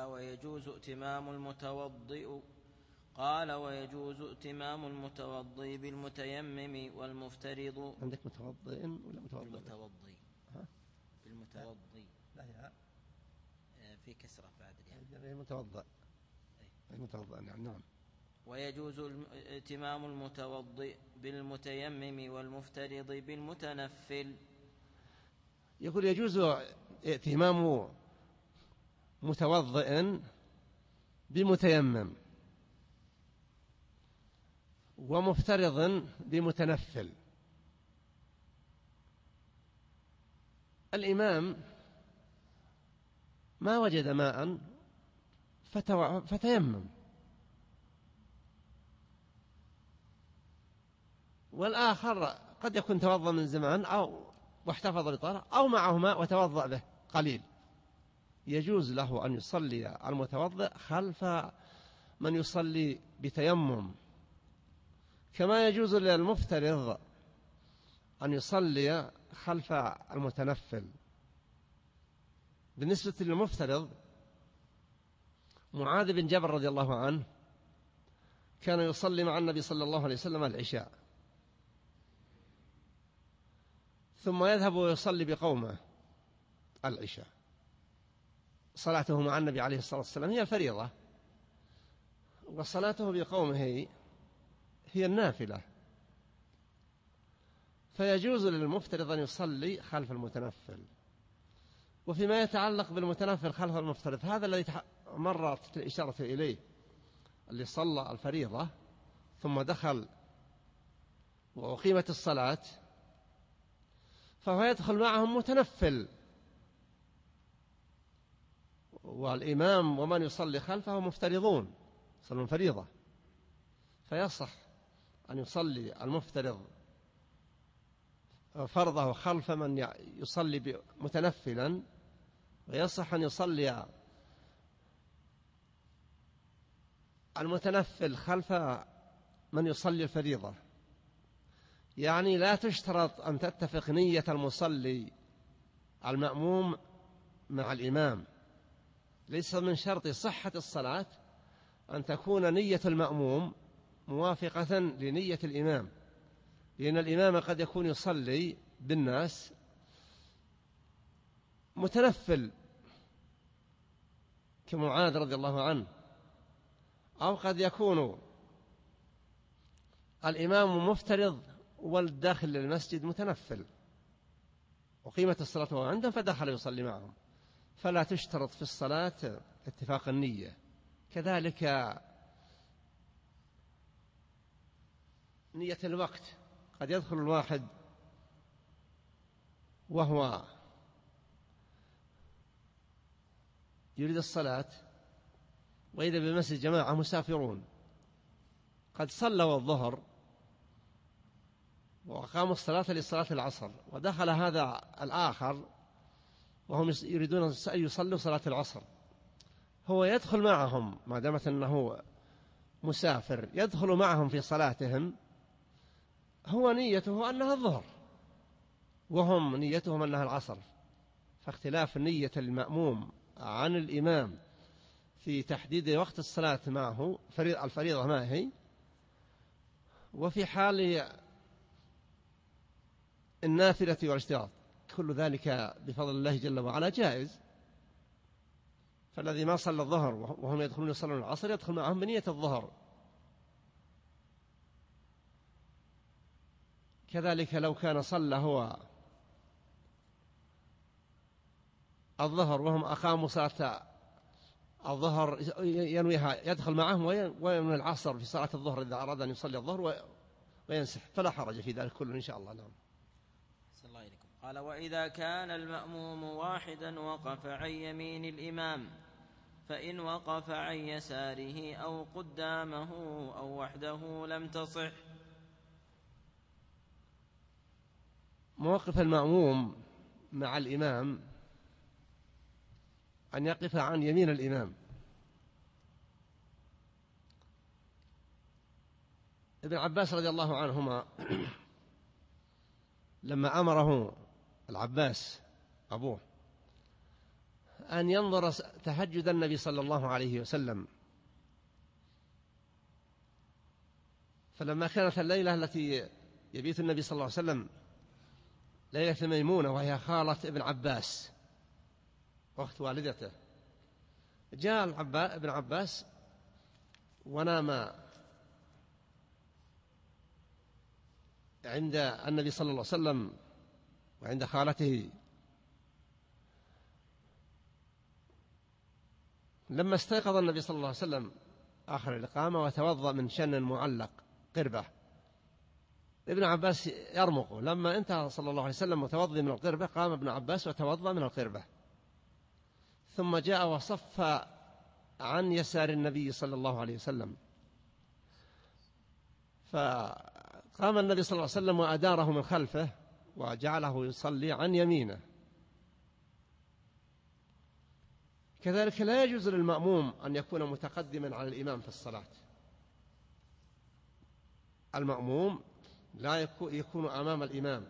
قال ويجوز ائتمام المتوضئ بالمتيمم والمفترض. عندك متوضئ ولا متوضئ؟ بالمتوضئ. بالمتوضئ. لا يا في كسرة بعد يعني المتوضئ. المتوضئ نعم. ويجوز ائتمام المتوضئ بالمتيمم والمفترض بالمتنفل. يقول يجوز ائتمام متوضئ بمتيمم ومفترض بمتنفل. الإمام ما وجد ماء فتيمم. والآخر قد يكون توضأ من زمان أو واحتفظ بطهارة أو معه ماء وتوضأ به قليل، يجوز له أن يصلي المتوضئ خلف من يصلي بتيمم، كما يجوز للمفترض أن يصلي خلف المتنفل. بالنسبة للمفترض، معاذ بن جبل رضي الله عنه كان يصلي مع النبي صلى الله عليه وسلم العشاء، ثم يذهب ويصلي بقومه العشاء. صلاته مع النبي عليه الصلاة والسلام هي الفريضة، وصلاته بقومه هي النافلة، فيجوز للمفترض أن يصلي خلف المتنفل. وفيما يتعلق بالمتنفل خلف المفترض، هذا الذي مرت الإشارة إليه، اللي صلى الفريضة ثم دخل وأقيمت الصلاة، فهو يدخل معهم متنفل، والإمام ومن يصلي خلفه مفترضون يصلون فريضة، فيصح أن يصلي المفترض فرضه خلف من يصلي متنفلا، ويصح أن يصلي المتنفل خلف من يصلي الفريضة. يعني لا تشترط أن تتفق نية المصلي المأموم مع الإمام، ليس من شرط صحة الصلاة أن تكون نية المأموم موافقة لنية الإمام، لأن الإمام قد يكون يصلي بالناس متنفل كمعاذ رضي الله عنه، أو قد يكون الإمام مفترض والداخل للمسجد متنفل، وقيمة الصلاة وهو عندهم فدخل يصلي معهم، فلا تشترط في الصلاة اتفاق النية. كذلك نية الوقت، قد يدخل الواحد وهو يريد الصلاة وإذا بالمسجد جماعة مسافرون قد صلوا الظهر وأقاموا الصلاة لصلاة العصر، ودخل هذا الآخر وهم يريدون أن يصلوا صلاة العصر، هو يدخل معهم ما دامت أنه مسافر، يدخل معهم في صلاتهم، هو نيته أنها الظهر وهم نيتهم أنها العصر، فاختلاف نية المأموم عن الإمام في تحديد وقت الصلاة معه الفريضة ما هي، وفي حال النافلة والاشتراط، كل ذلك بفضل الله جل وعلا جائز. فالذي ما صلى الظهر وهم يدخلون يصلون العصر يدخل معهم بنية الظهر. كذلك لو كان صلى هو الظهر وهم أقاموا صلاة الظهر ينويها، يدخل معهم وينوي العصر في صلاة الظهر إذا أراد أن يصلي الظهر وينسح، فلا حرج في ذلك كله إن شاء الله. نعم. صلى الله عليكم. قال: وإذا كان المأموم واحدا وقف عن يمين الإمام، فإن وقف عن يساره أو قدامه أو وحده لم تصح. موقف المأموم مع الإمام أن يقف عن يمين الإمام. ابن عباس رضي الله عنهما لما أمره العباس أبوه أن ينظر تهجد النبي صلى الله عليه وسلم، فلما كانت الليلة التي يبيت النبي صلى الله عليه وسلم ليلة ميمونة وهي خالة ابن عباس وقت والدته، جاء ابن عباس ونام عند النبي صلى الله عليه وسلم وعند خالته. لما استيقظ النبي صلى الله عليه وسلم آخر الإقامة وتوضأ من شن معلق قربة، ابن عباس يرمق. لما انتهى صلى الله عليه وسلم متوضئ من القربة قام ابن عباس وتوضأ من القربة، ثم جاء وصف عن يسار النبي صلى الله عليه وسلم، فقام النبي صلى الله عليه وسلم وأداره من خلفه وجعله يصلي عن يمينه. كذلك لا يجوز للمأموم أن يكون متقدما على الإمام في الصلاة. المأموم لا يكون أمام الإمام،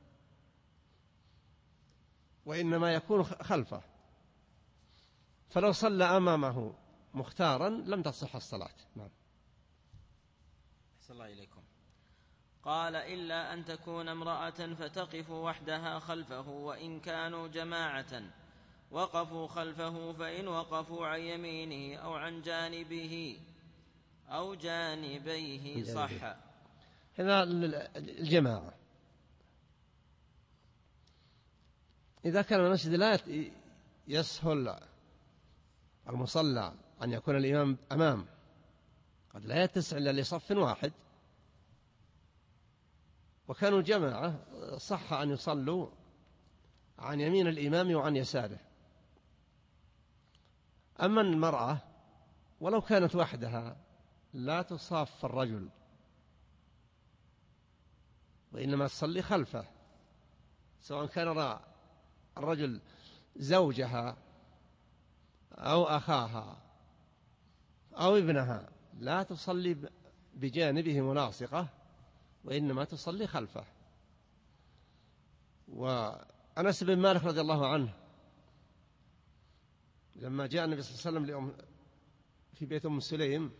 وإنما يكون خلفه، فلو صلى أمامه مختارا لم تصح الصلاة. نعم. أحسن الله إليكم. قال: إلا أن تكون امرأة فتقف وحدها خلفه، وإن كانوا جماعة وقفوا خلفه، فإن وقفوا عن يمينه أو عن جانبه أو جانبيه صح. هنا الجماعة، إذا كان المسجد لا يسهل المصلى أن يكون الإمام أمام، قد لا يتسع إلا لصف واحد، وكانوا جماعة، صح أن يصلوا عن يمين الإمام وعن يساره. أما المرأة ولو كانت وحدها لا تصاف الرجل، وإنما تصلي خلفه، سواء كان الرجل زوجها أو أخاها أو ابنها، لا تصلي بجانبه ملاصقة، وإنما تصلي خلفه. وأنس بن مالك رضي الله عنه لما جاء النبي صلى الله عليه وسلم في بيت أم سليم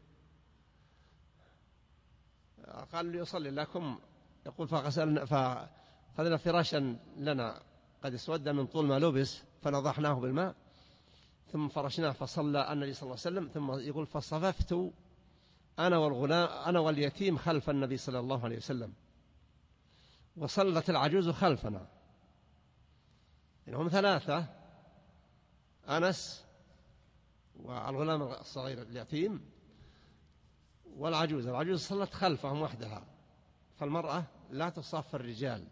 قال ليصلي لكم، يقول فأخذنا فراشا لنا قد اسود من طول ما لبس فنضحناه بالماء ثم فرشناه فصلى النبي صلى الله عليه وسلم، ثم يقول فصففت أنا واليتيم خلف النبي صلى الله عليه وسلم، وصلت العجوز خلفنا. إنهم ثلاثة: أنس والغلام الصغير اليتيم والعجوز. العجوز صلت خلفهم وحدها، فالمرأة لا تصاف الرجال.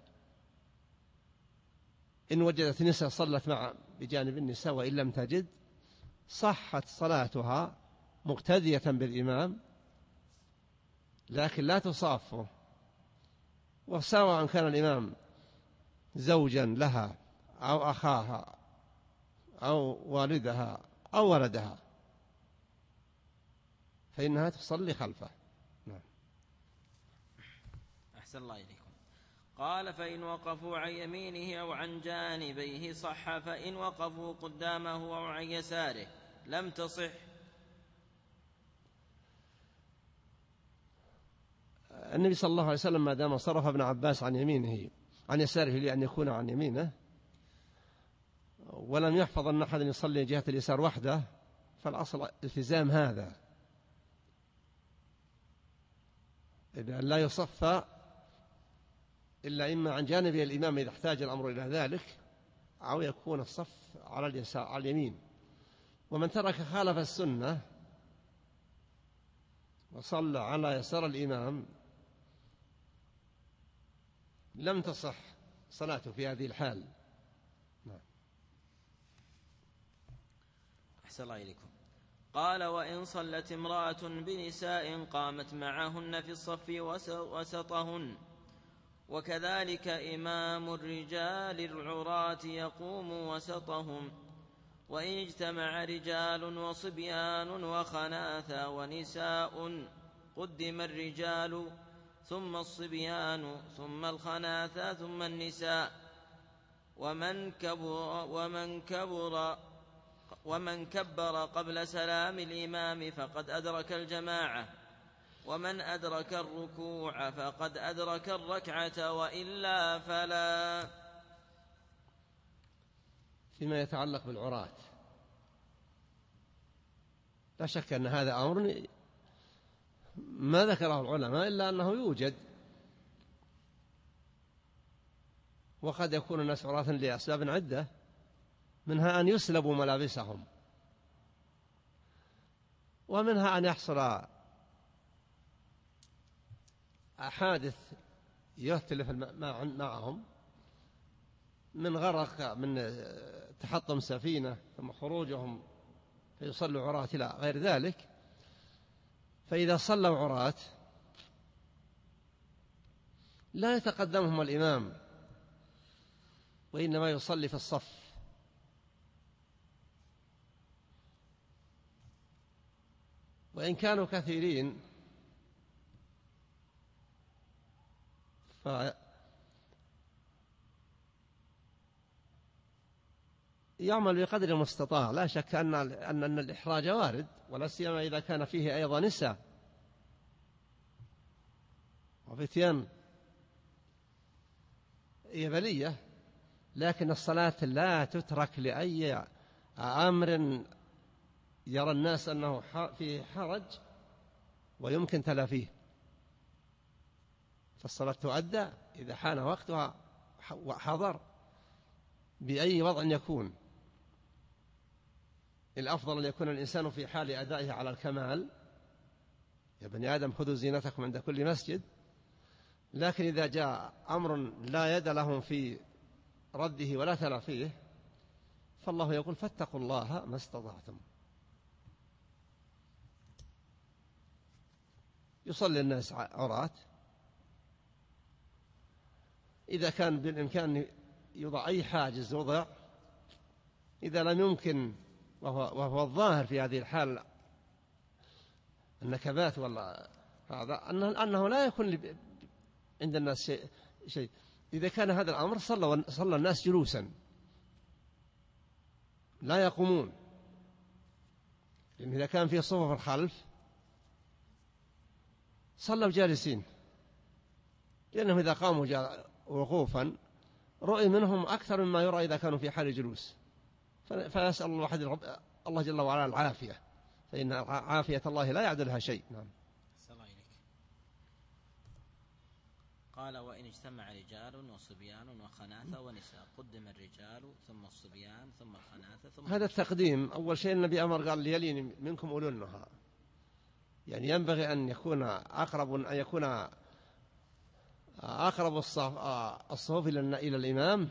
إن وجدت نساء صلت بجانب النساء، وإن لم تجد صحت صلاتها مقتدية بالإمام، لكن لا تصافه، وسواء كان الإمام زوجا لها أو أخاها أو والدها أو ولدها، فإنها تصلي خلفه. نعم. أحسن الله إليكم. قال: فإن وقفوا عن يمينه أو عن جانبيه صح، فإن وقفوا قدامه أو عن يساره لم تصح. النبي صلى الله عليه وسلم ما دام صرف ابن عباس عن يمينه عن يساره لأن يكون عن يمينه، ولم يحفظ أن أحد يصلي جهة اليسار وحده، فالأصل التزام هذا، إذا لا يصف إلا إما عن جانب الإمام إذا احتاج الأمر إلى ذلك، أو يكون الصف على اليسار على اليمين. ومن ترك خالف السنة وصلى على يسار الإمام لم تصح صلاته في هذه الحال. نعم. أحسن الله إليكم. قال: وإن صلت امرأة بنساء قامت معهن في الصف وسطهن، وكذلك إمام الرجال العراة يقوم وسطهم، وإن اجتمع رجال وصبيان وخناثا ونساء قدم الرجال ثم الصبيان ثم الخناثا ثم النساء، ومن كبر قبل سلام الإمام فقد أدرك الجماعة، ومن أدرك الركوع فقد أدرك الركعة، وإلا فلا. فيما يتعلق بالعراة، لا شك أن هذا أمر ما ذكره العلماء إلا أنه يوجد، وقد يكون الناس عراة لأسباب عدة، منها أن يسلبوا ملابسهم، ومنها أن يحصل حادث يختلف معهم من غرق، من تحطم سفينة ثم خروجهم في فيصلوا عراة، لا، غير ذلك. فإذا صلوا عراة لا يتقدمهم الإمام، وإنما يصلي في الصف. وإن كانوا كثيرين يعمل بقدر المستطاع. لا شك أن الإحراج وارد، ولا سيما إذا كان فيه أيضا نساء وفتيان يبلية. لكن الصلاة لا تترك لأي أمر يرى الناس أنه فيه حرج ويمكن تلافيه، فالصلاة تؤدى إذا حان وقتها وحضر بأي وضع يكون. الأفضل أن يكون الإنسان في حال أدائها على الكمال. يا بني آدم خذوا زينتكم عند كل مسجد. لكن إذا جاء أمر لا يد لهم في رده ولا تلافيه، فالله يقول فاتقوا الله ما استطعتم. يصلي الناس عراة. إذا كان بالإمكان يوضع أي حاجز وضع. إذا لم يمكن، وهو الظاهر في هذه الحال النكبات ولا هذا، أنه لا يكون عند الناس شيء. إذا كان هذا الأمر صلى الناس جلوسا لا يقومون، لأن إذا كان في صفوف الخلف صلوا جالسين، لأنهم إذا قاموا وقوفا رؤي منهم أكثر مما يرى إذا كانوا في حال جلوس. فيسأل الله جل وعلا العافية، فإن عافية الله لا يعدلها شيء. نعم. قال وإن اجتمع رجال وصبيان وخناثة ونساء قدم الرجال ثم الصبيان ثم الخناثة ثم هذا التقديم. أول شيء النبي أمر قال ليلين منكم أولو النهى، يعني ينبغي أن يكون أقرب الصفوف إلى الإمام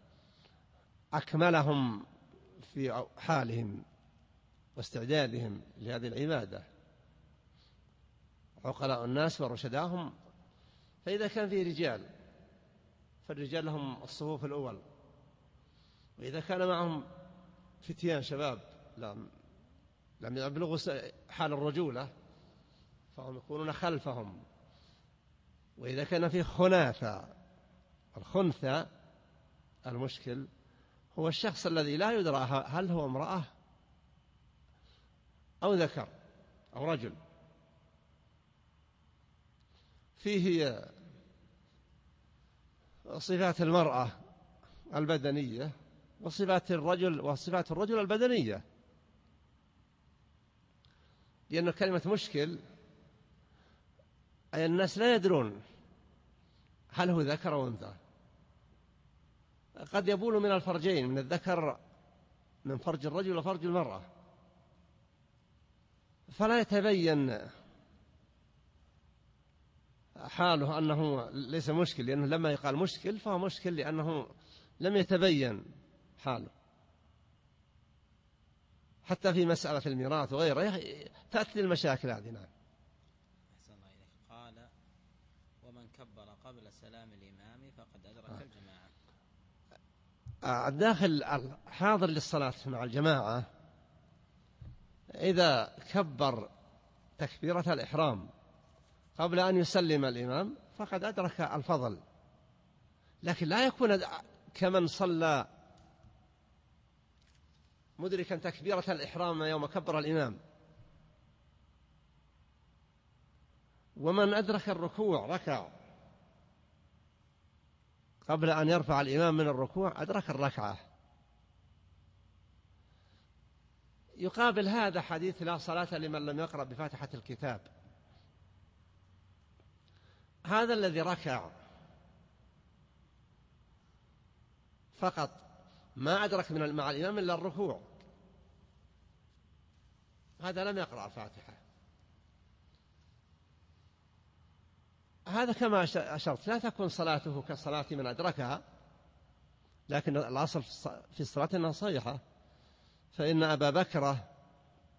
أكملهم في حالهم واستعدادهم لهذه العبادة، عقلاء الناس ورشداهم. فإذا كان فيه رجال فالرجال لهم الصفوف الأول، وإذا كان معهم فتيان شباب لم يبلغوا حال الرجولة فهم يكونون خلفهم. وإذا كان فيه خناثة، الخنثى المشكل هو الشخص الذي لا يدرى هل هو امرأة أو ذكر أو رجل. فيه صفات المرأة البدنية وصفات الرجل البدنية، لأن كلمة مشكل أي الناس لا يدرون هل هو ذكر أو أنثى. قد يبول من الفرجين، من الذكر من فرج الرجل وفرج المرأة، فلا يتبين حاله أنه ليس مشكل، لأنه لما يقال مشكل فهو مشكل لأنه لم يتبين حاله. حتى في مسألة الميراث وغيره تأتي المشاكل هذه. نعم. أحسن الله إليك. قال ومن كبر قبل سلام الإمام فقد أدرك الجماعة. الداخل الحاضر للصلاة مع الجماعة إذا كبر تكبيرة الإحرام قبل أن يسلم الإمام فقد أدرك الفضل، لكن لا يكون كمن صلى مدركا تكبيرة الإحرام يوم كبر الإمام. ومن أدرك الركوع ركع قبل أن يرفع الإمام من الركوع أدرك الركعة. يقابل هذا حديث لا صلاة لمن لم يقرأ بفاتحة الكتاب. هذا الذي ركع فقط ما أدرك مع الإمام إلا الركوع، هذا لم يقرأ الفاتحة. هذا كما أشرت لا تكون صلاته كصلاة من أدركها، لكن الأصل في الصلاة أنها صحيحة. فإن أبا بكر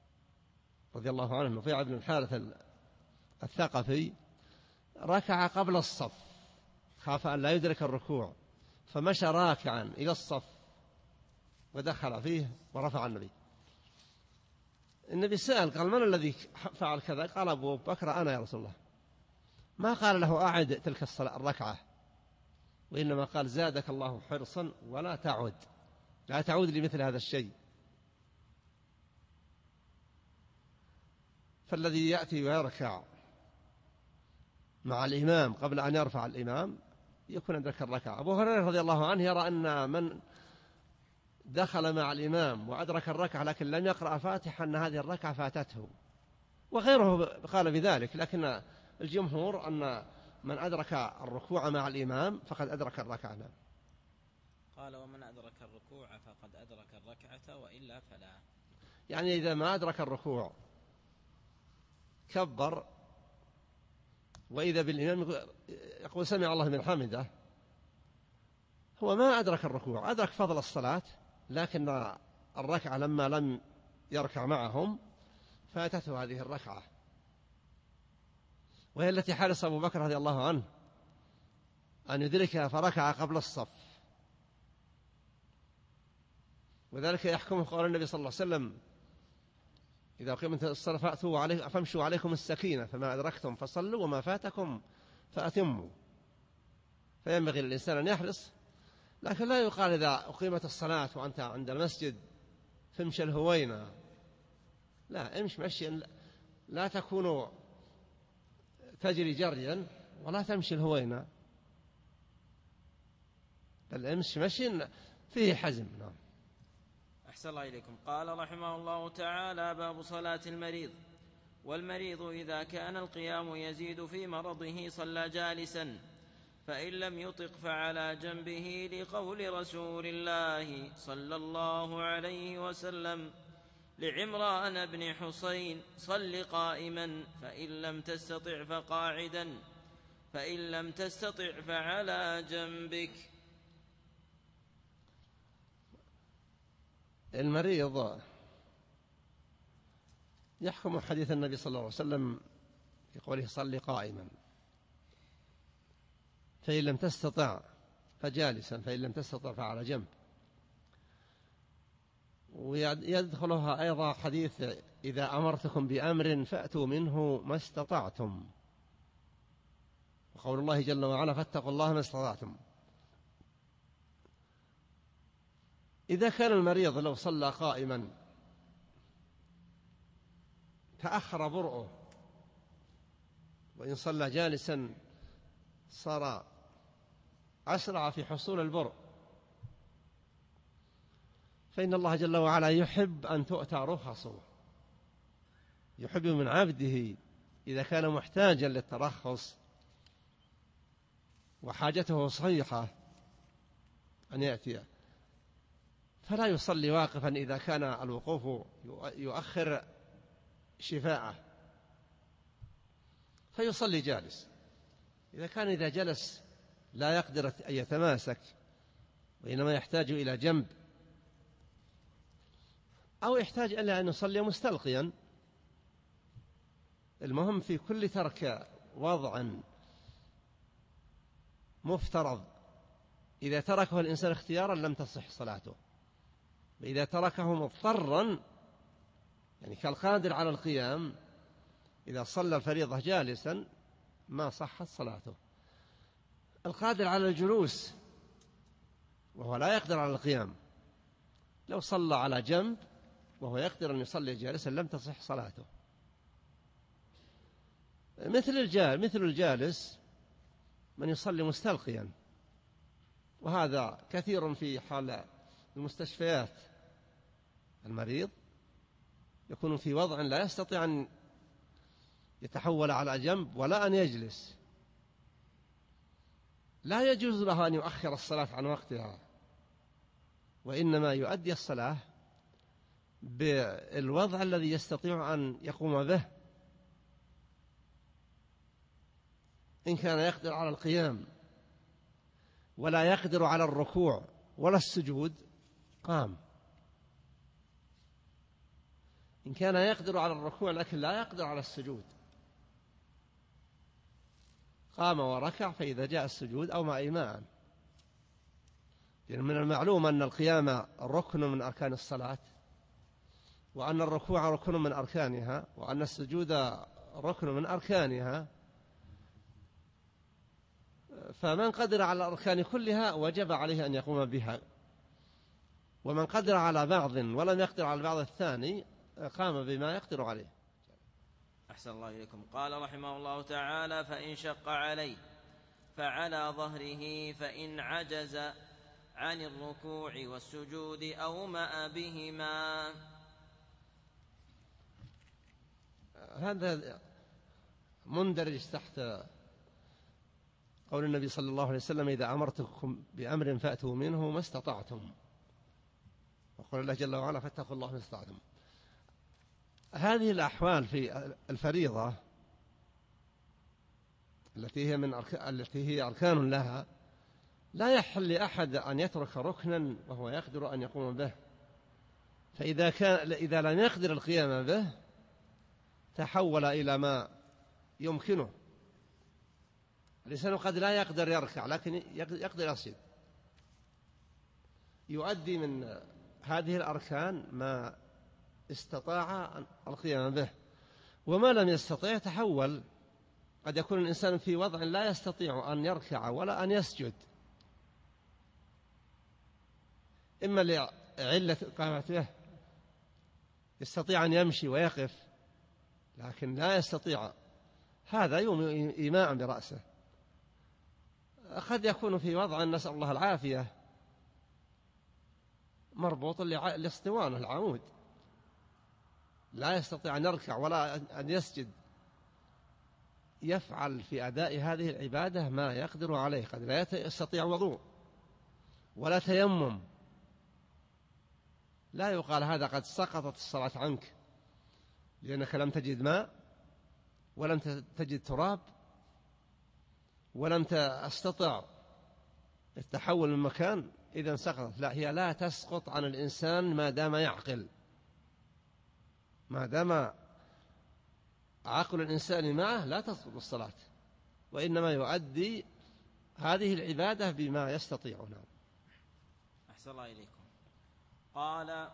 رضي الله عنه نفيع بن الحارث الثقفي ركع قبل الصف، خاف أن لا يدرك الركوع، فمشى راكعا إلى الصف ودخل فيه ورفع النبي سأل قال: من الذي فعل كذا؟ قال: أبو بكر أنا يا رسول الله. ما قال له أعد تلك الركعة، وإنما قال: زادك الله حرصا ولا تعود، لا تعود لمثل هذا الشيء. فالذي يأتي ويركع مع الإمام قبل أن يرفع الإمام يكون أدرك الركعة. أبو هريرة رضي الله عنه يرى أن من دخل مع الإمام وأدرك الركعة لكن لم يقرأ فاتحة أن هذه الركعة فاتته، وغيره قال بذلك، لكن الجمهور أن من أدرك الركوع مع الإمام فقد أدرك الركعة. قال: ومن أدرك الركوع فقد أدرك الركعة وإلا فلا. يعني إذا ما أدرك الركوع كبر، وإذا بالإمام يقول سمع الله من حمده، هو ما أدرك الركوع، أدرك فضل الصلاة، لكن الركعة لما لم يركع معهم فاتته هذه الركعة، وهي التي حرص أبو بكر رضي الله عنه أن يدركها فركع قبل الصف. وذلك يحكمه قول النبي صلى الله عليه وسلم: إذا قيمت الصلاة فامشوا عليكم السكينة، فما أدركتم فصلوا وما فاتكم فأتموا. فينبغي للإنسان أن يحرص، لكن لا يقال إذا أقيمت الصلاة وأنت عند المسجد فامشي الهوينة، لا، امشي مشي، لا تكون تجري جريا ولا تمشي الهوينة، بل امشي مشي فيه حزم. نعم. أحسن الله إليكم. قال رحمه الله تعالى: باب صلاة المريض. والمريض إذا كان القيام يزيد في مرضه صلى جالسا، فإن لم يطق فعلى جنبه، لقول رسول الله صلى الله عليه وسلم لعمران بن حسين: صل قائما، فإن لم تستطع فقاعدا، فإن لم تستطع فعلى جنبك. المريض يحكم حديث النبي صلى الله عليه وسلم في قوله: صل قائما، فإن لم تستطع فجالسا، فإن لم تستطع فعلى جنب. ويدخلها أيضا حديث: إذا أمرتكم بأمر فأتوا منه ما استطعتم، وقول الله جل وعلا: فاتقوا الله ما استطعتم. إذا كان المريض لو صلى قائما تأخر برؤه، وإن صلى جالسا صار أسرع في حصول البرء، فإن الله جل وعلا يحب أن تؤتى رخصه، يحب من عبده إذا كان محتاجا للترخص وحاجته صحيحة أن يأتي، فلا يصلي واقفا إذا كان الوقوف يؤخر شفاءه، فيصلي جالس. إذا جلس لا يقدر أن يتماسك وإنما يحتاج إلى جنب، أو يحتاج إلى أن يصلي مستلقيا، المهم في كل ترك وضع مفترض إذا تركه الإنسان اختيارا لم تصح صلاته، وإذا تركه مضطرا يعني كالقادر على القيام، إذا صلى الفريضة جالسا ما صحت صلاته. القادر على الجلوس وهو لا يقدر على القيام لو صلى على جنب وهو يقدر أن يصلي جالسا لم تصح صلاته. مثل الجالس من يصلي مستلقيا، وهذا كثير في حال المستشفيات. المريض يكون في وضع لا يستطيع أن يتحول على جنب ولا أن يجلس، لا يجوز له أن يؤخر الصلاة عن وقتها، وإنما يؤدي الصلاة بالوضع الذي يستطيع أن يقوم به. إن كان يقدر على القيام ولا يقدر على الركوع ولا السجود قام، إن إن كان يقدر على الركوع لكن لا يقدر على السجود، قام وركع، فإذا جاء السجود أومأ إيماء. لأن من المعلوم أن القيام ركن من أركان الصلاة، وأن الركوع ركن من أركانها، وأن السجود ركن من أركانها، فمن قدر على الأركان كلها وجب عليه أن يقوم بها، ومن قدر على بعض ولم يقدر على البعض الثاني قام بما يقدر عليه. أحسن الله إليكم. قال رحمه الله تعالى: فإن شق عليه فعلى ظهره، فإن عجز عن الركوع والسجود أومأ بهما. هذا مندرج تحت قول النبي صلى الله عليه وسلم: إذا أمرتكم بأمر فأتوا منه ما استطعتم، وقال الله جل وعلا: فاتقوا الله ما استطعتم. هذه الأحوال في الفريضة التي هي أركان لها، لا يحل لأحد أن يترك ركنا وهو يقدر أن يقوم به، إذا لم يقدر القيام به تحول إلى ما يمكنه. الإنسان قد لا يقدر يركع لكن يقدر يسجد، يؤدي من هذه الأركان ما استطاع القيام به، وما لم يستطيع تحول. قد يكون الإنسان في وضع لا يستطيع أن يركع ولا أن يسجد، إما لعلة إقامته، يستطيع أن يمشي ويقف لكن لا يستطيع، هذا يوم إيماء برأسه. قد يكون في وضع، نسأل الله العافية، مربوط لاسطوانه العمود، لا يستطيع أن يركع ولا أن يسجد، يفعل في أداء هذه العبادة ما يقدر عليه. قد لا يستطيع وضوء ولا تيمم، لا يقال هذا قد سقطت الصلاة عنك لأنك لم تجد ماء ولم تجد تراب ولم تستطع التحول من مكان إذن سقطت. لا، هي لا تسقط عن الإنسان ما دام يعقل، ما دام عقل الإنسان معه لا تسقط الصلاة، وإنما يؤدي هذه العبادة بما يستطيعون. أحسن الله إليكم. قال: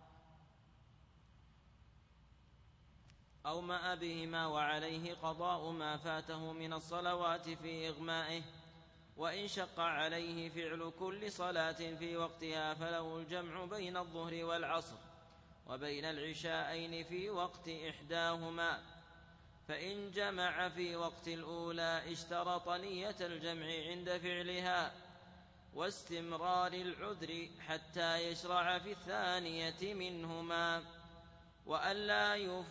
أومأ بهما وعليه قضاء ما فاته من الصلوات في إغمائه، وإن شق عليه فعل كل صلاة في وقتها فله الجمع بين الظهر والعصر وبين العشاءين في وقت إحداهما، فإن جمع في وقت الأولى اشترط نية الجمع عند فعلها واستمرار العذر حتى يشرع في الثانية منهما، وألا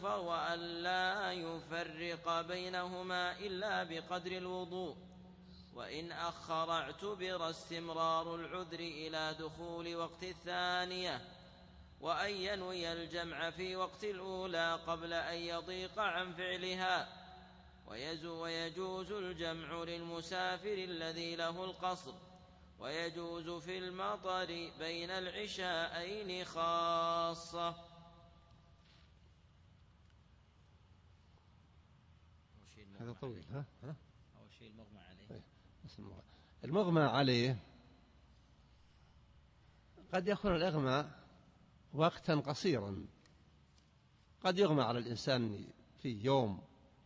يفرق بينهما إلا بقدر الوضوء، وإن أخر اعتبر استمرار العذر إلى دخول وقت الثانية، وأن ينوي الجمع في وقت الأولى قبل أن يضيق عن فعلها، ويجوز الجمع للمسافر الذي له القصر، ويجوز في المطر بين العشاءين خاصة. هذا طويل. أول شيء المغمى عليه. المغمى عليه قد يكون الإغماء وقتا قصيرا، قد يغمى على الإنسان في يوم،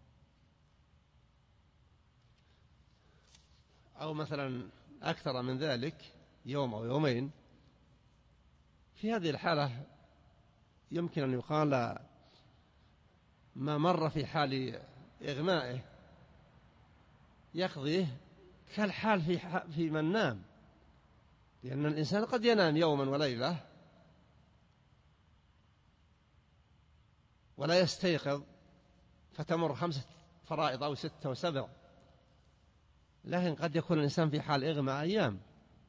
أو مثلا أكثر من ذلك، يوم أو يومين. في هذه الحالة يمكن أن يقال ما مر في حال إغمائه يقضيه كالحال في من نام، لأن الإنسان قد ينام يوما وليلة ولا يستيقظ فتمر 5 فرائض أو 6 أو 7، لكن قد يكون الإنسان في حال إغماء أيام.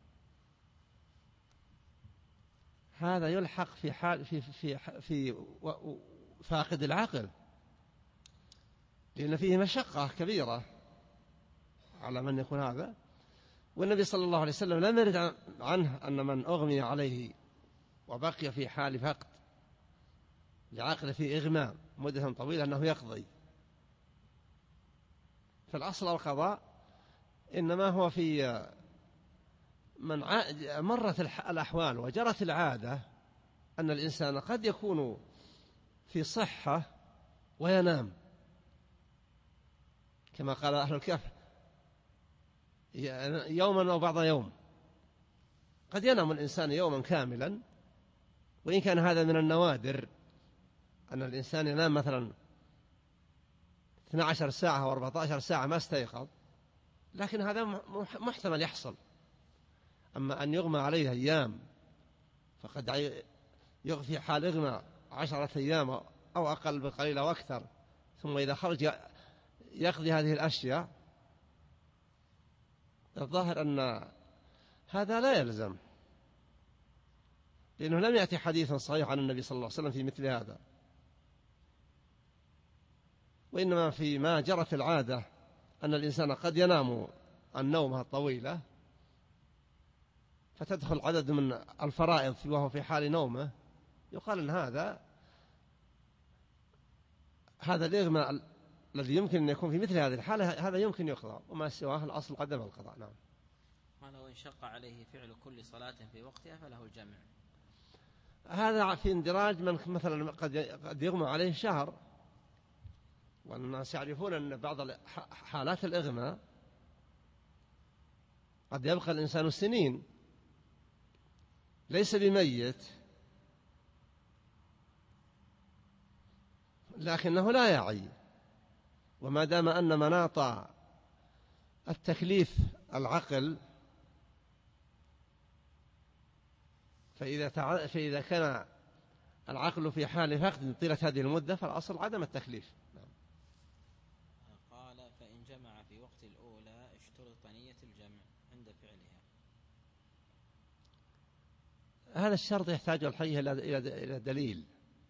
هذا يلحق في حال في فاقد العقل، لأن فيه مشقة كبيرة على من يكون هذا. والنبي صلى الله عليه وسلم لم يرد عنه أن من أغمي عليه وبقي في حال فقد لعقل فيه إغماء مدة طويلة أنه يقضي. فالأصل القضاء إنما هو في من مرت الأحوال وجرت العادة أن الإنسان قد يكون في صحة وينام، كما قال أهل الكهف يوما أو بعض يوم. قد ينام الإنسان يوما كاملا، وإن كان هذا من النوادر أن الإنسان ينام مثلا 12 ساعة أو 14 ساعة ما استيقظ، لكن هذا محتمل يحصل. أما أن يغمى عليه أيام، فقد في حال إغمى 10 أيام أو أقل بقليل أو أكثر، ثم إذا خرج يقضي هذه الأشياء، الظاهر أن هذا لا يلزم، لأنه لم يأتي حديث صحيح عن النبي صلى الله عليه وسلم في مثل هذا، وإنما فيما جرت العادة أن الإنسان قد ينام النومة الطويلة فتدخل عدد من الفرائض وهو في حال نومه، يقال أن هذا الإغماء الذي يمكن أن يكون في مثل هذه الحالة هذا يمكن يقضى، وما سواه الأصل قدم القضاء. نعم. قال وإن شق عليه فعل كل صلاة في وقتها فله الجمع. هذا في اندراج من مثلا قد يغمى عليه شهر، والناس يعرفون أن بعض حالات الإغماء قد يبقى الإنسان سنين ليس بميت، لكنه لا يعي، وما دام أن مناط التكليف العقل، فإذا كان العقل في حال فقد طيلة هذه المدة فالأصل عدم التكليف. قال فإن جمع في وقت الأولى اشترط نية الجمع عند فعلها. هذا الشرط يحتاج الحي إلى دليل.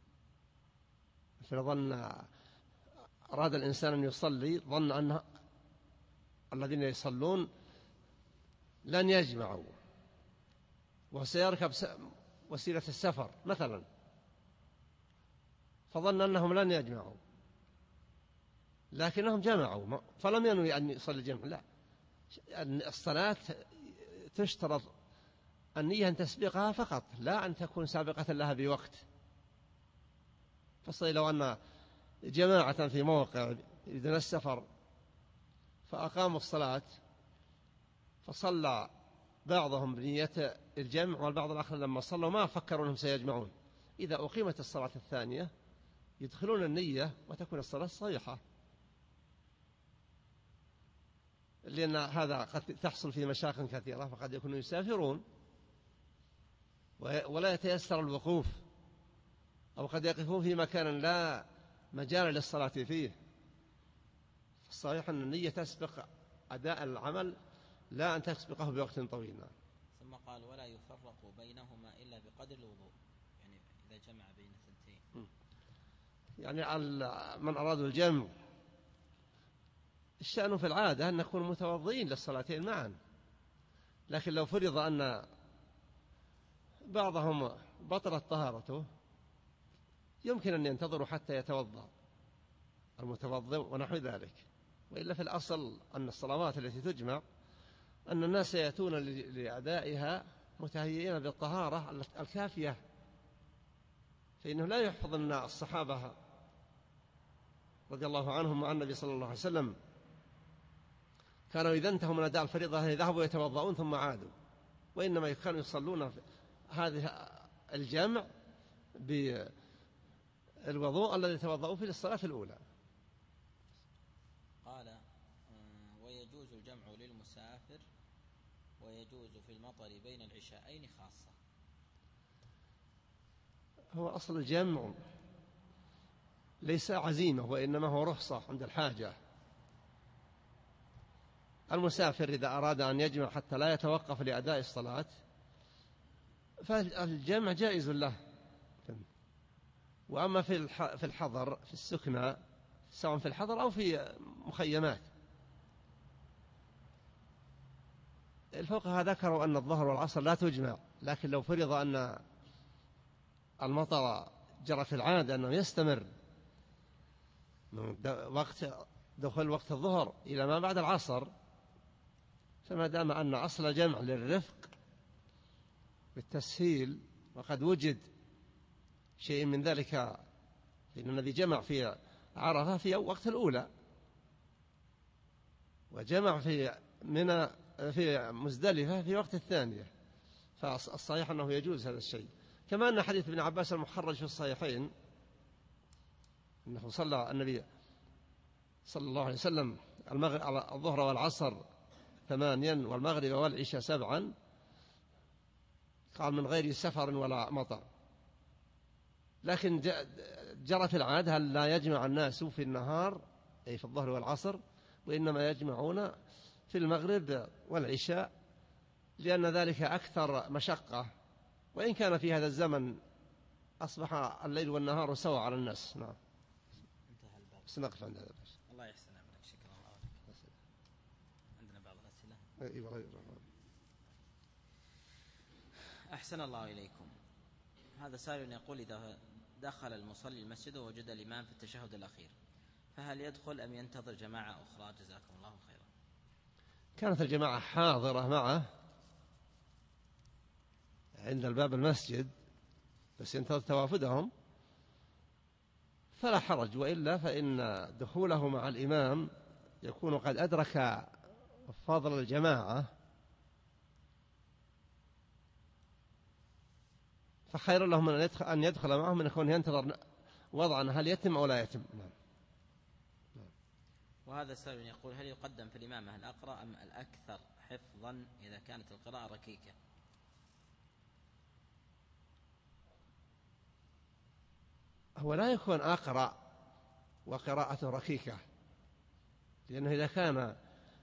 فظن أراد الإنسان أن يصلي، ظن أن الذين يصلون لن يجمعوا وسيركب وسيلة السفر مثلا، فظن أنهم لن يجمعوا لكنهم جمعوا، فلم ينوي أن يصلي الجمع. لا، الصلاة تشترط النية أن تسبقها فقط، لا أن تكون سابقة لها بوقت. فصل لو أن جماعة في موقع إذن السفر فأقاموا الصلاة فصلى بعضهم بنية الجمع والبعض الآخر لما صلوا ما فكروا أنهم سيجمعون، إذا أقيمت الصلاة الثانية يدخلون النية وتكون الصلاة صحيحة، لأن هذا قد تحصل في مشاق كثيرة، فقد يكونوا يسافرون ولا يتيسر الوقوف، أو قد يقفون في مكان لا مجال للصلاة فيه. الصحيح أن النية تسبق أداء العمل لا أن تسبقه بوقت طويل. ثم قال ولا يفرق بينهما إلا بقدر الوضوء، يعني إذا جمع بين الثنتين، يعني من أرادوا الجمع الشأن في العادة أن نكون متوضئين للصلاتين معا، لكن لو فرض أن بعضهم بطلت طهارته يمكن أن ينتظروا حتى يتوضأ المتوضئ ونحو ذلك. وإلا في الأصل أن الصلوات التي تجمع أن الناس يأتون لأدائها متهيئين بالطهارة الكافية، فإنه لا يحفظ أن الصحابة رضي الله عنهم مع النبي صلى الله عليه وسلم كانوا إذا انتهوا من أداء الفريضة ذهبوا يتوضؤون ثم عادوا، وإنما كانوا يصلون هذه الجمع بالوضوء الذي توضؤوا فيه للصلاة الأولى. قال ويجوز الجمع للمسافر ويجوز في المطر بين العشاءين خاصة. هو أصل الجمع ليس عزيمة وإنما هو رخصة عند الحاجة. المسافر إذا أراد أن يجمع حتى لا يتوقف لأداء الصلاة فالجمع جائز له. وأما في الحضر في السكنى سواء في الحضر أو في مخيمات، الفقهاء ذكروا أن الظهر والعصر لا تجمع، لكن لو فرض أن المطر جرت العادة أنه يستمر من وقت دخول وقت الظهر إلى ما بعد العصر، فما دام أن أصل الجمع للرفق بالتسهيل وقد وجد شيء من ذلك، لأن الذي جمع في عرفة في وقت الأولى وجمع في مزدلفة في وقت الثانية، فالصحيح أنه يجوز هذا الشيء. كما أن حديث ابن عباس المخرج في الصحيحين أنه صلى النبي صلى الله عليه وسلم الظهر والعصر 8 والمغرب والعشاء 7، قال من غير سفر ولا مطر. لكن جرت العادة لا يجمع الناس في النهار أي في الظهر والعصر، وإنما يجمعون في المغرب والعشاء، لأن ذلك أكثر مشقة، وإن كان في هذا الزمن أصبح الليل والنهار سوا على الناس. نعم. انتهى الباب. سنقف عند هذا. الله يحسن عملك. شكرا الله لك. عندنا بعض الأسئلة. أحسن الله إليكم. هذا سائل يقول: إذا دخل المصلي المسجد ووجد الإمام في التشهد الأخير فهل يدخل أم ينتظر جماعة أخرى؟ جزاكم الله خيرا. كانت الجماعة حاضرة معه عند الباب المسجد بس ينتظر توافدهم فلا حرج، وإلا فإن دخوله مع الإمام يكون قد أدرك فضل الجماعة، فخير لهم أن يدخل معهم من يكون ينتظر وضعا هل يتم أو لا يتم. وهذا السائل يقول: هل يقدم في الإمامة الأقرأ أم الأكثر حفظا إذا كانت القراءة ركيكة؟ هو لا يكون أقرأ وقراءته ركيكة، لأنه إذا كان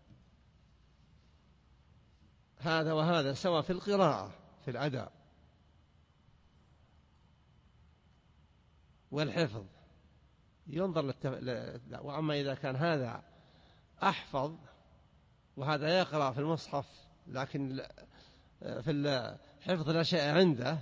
هذا وهذا سواء في القراءة في الأداء والحفظ ينظر وأما إذا كان هذا أحفظ وهذا يقرأ في المصحف لكن في الحفظ لا شيء عنده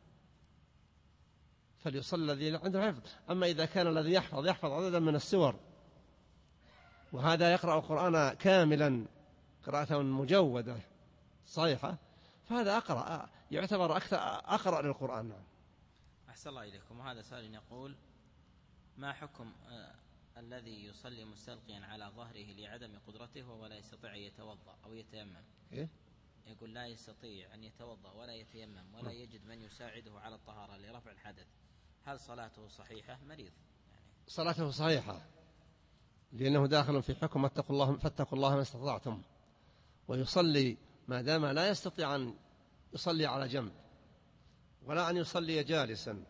فليصلي الذي عنده حفظ. أما إذا كان الذي يحفظ عددا من السور وهذا يقرأ القرآن كاملا قراءة مجودة صحيحة فهذا يعتبر أقرأ للقرآن. أحسن الله إليكم. وهذا سائل يقول: ما حكم الذي يصلي مستلقيا على ظهره لعدم قدرته ولا يستطيع أن يتوضأ أو يتيمم؟ يقول لا يستطيع أن يتوضأ ولا يتيمم ولا يجد من يساعده على الطهارة لرفع الحدث، هل صلاته صحيحة؟ مريض يعني. صلاته صحيحة، لأنه داخل في حكم فاتقوا الله ما استطعتم، ويصلي ما دام لا يستطيع أن يصلي على جنب ولا أن يصلي جالسا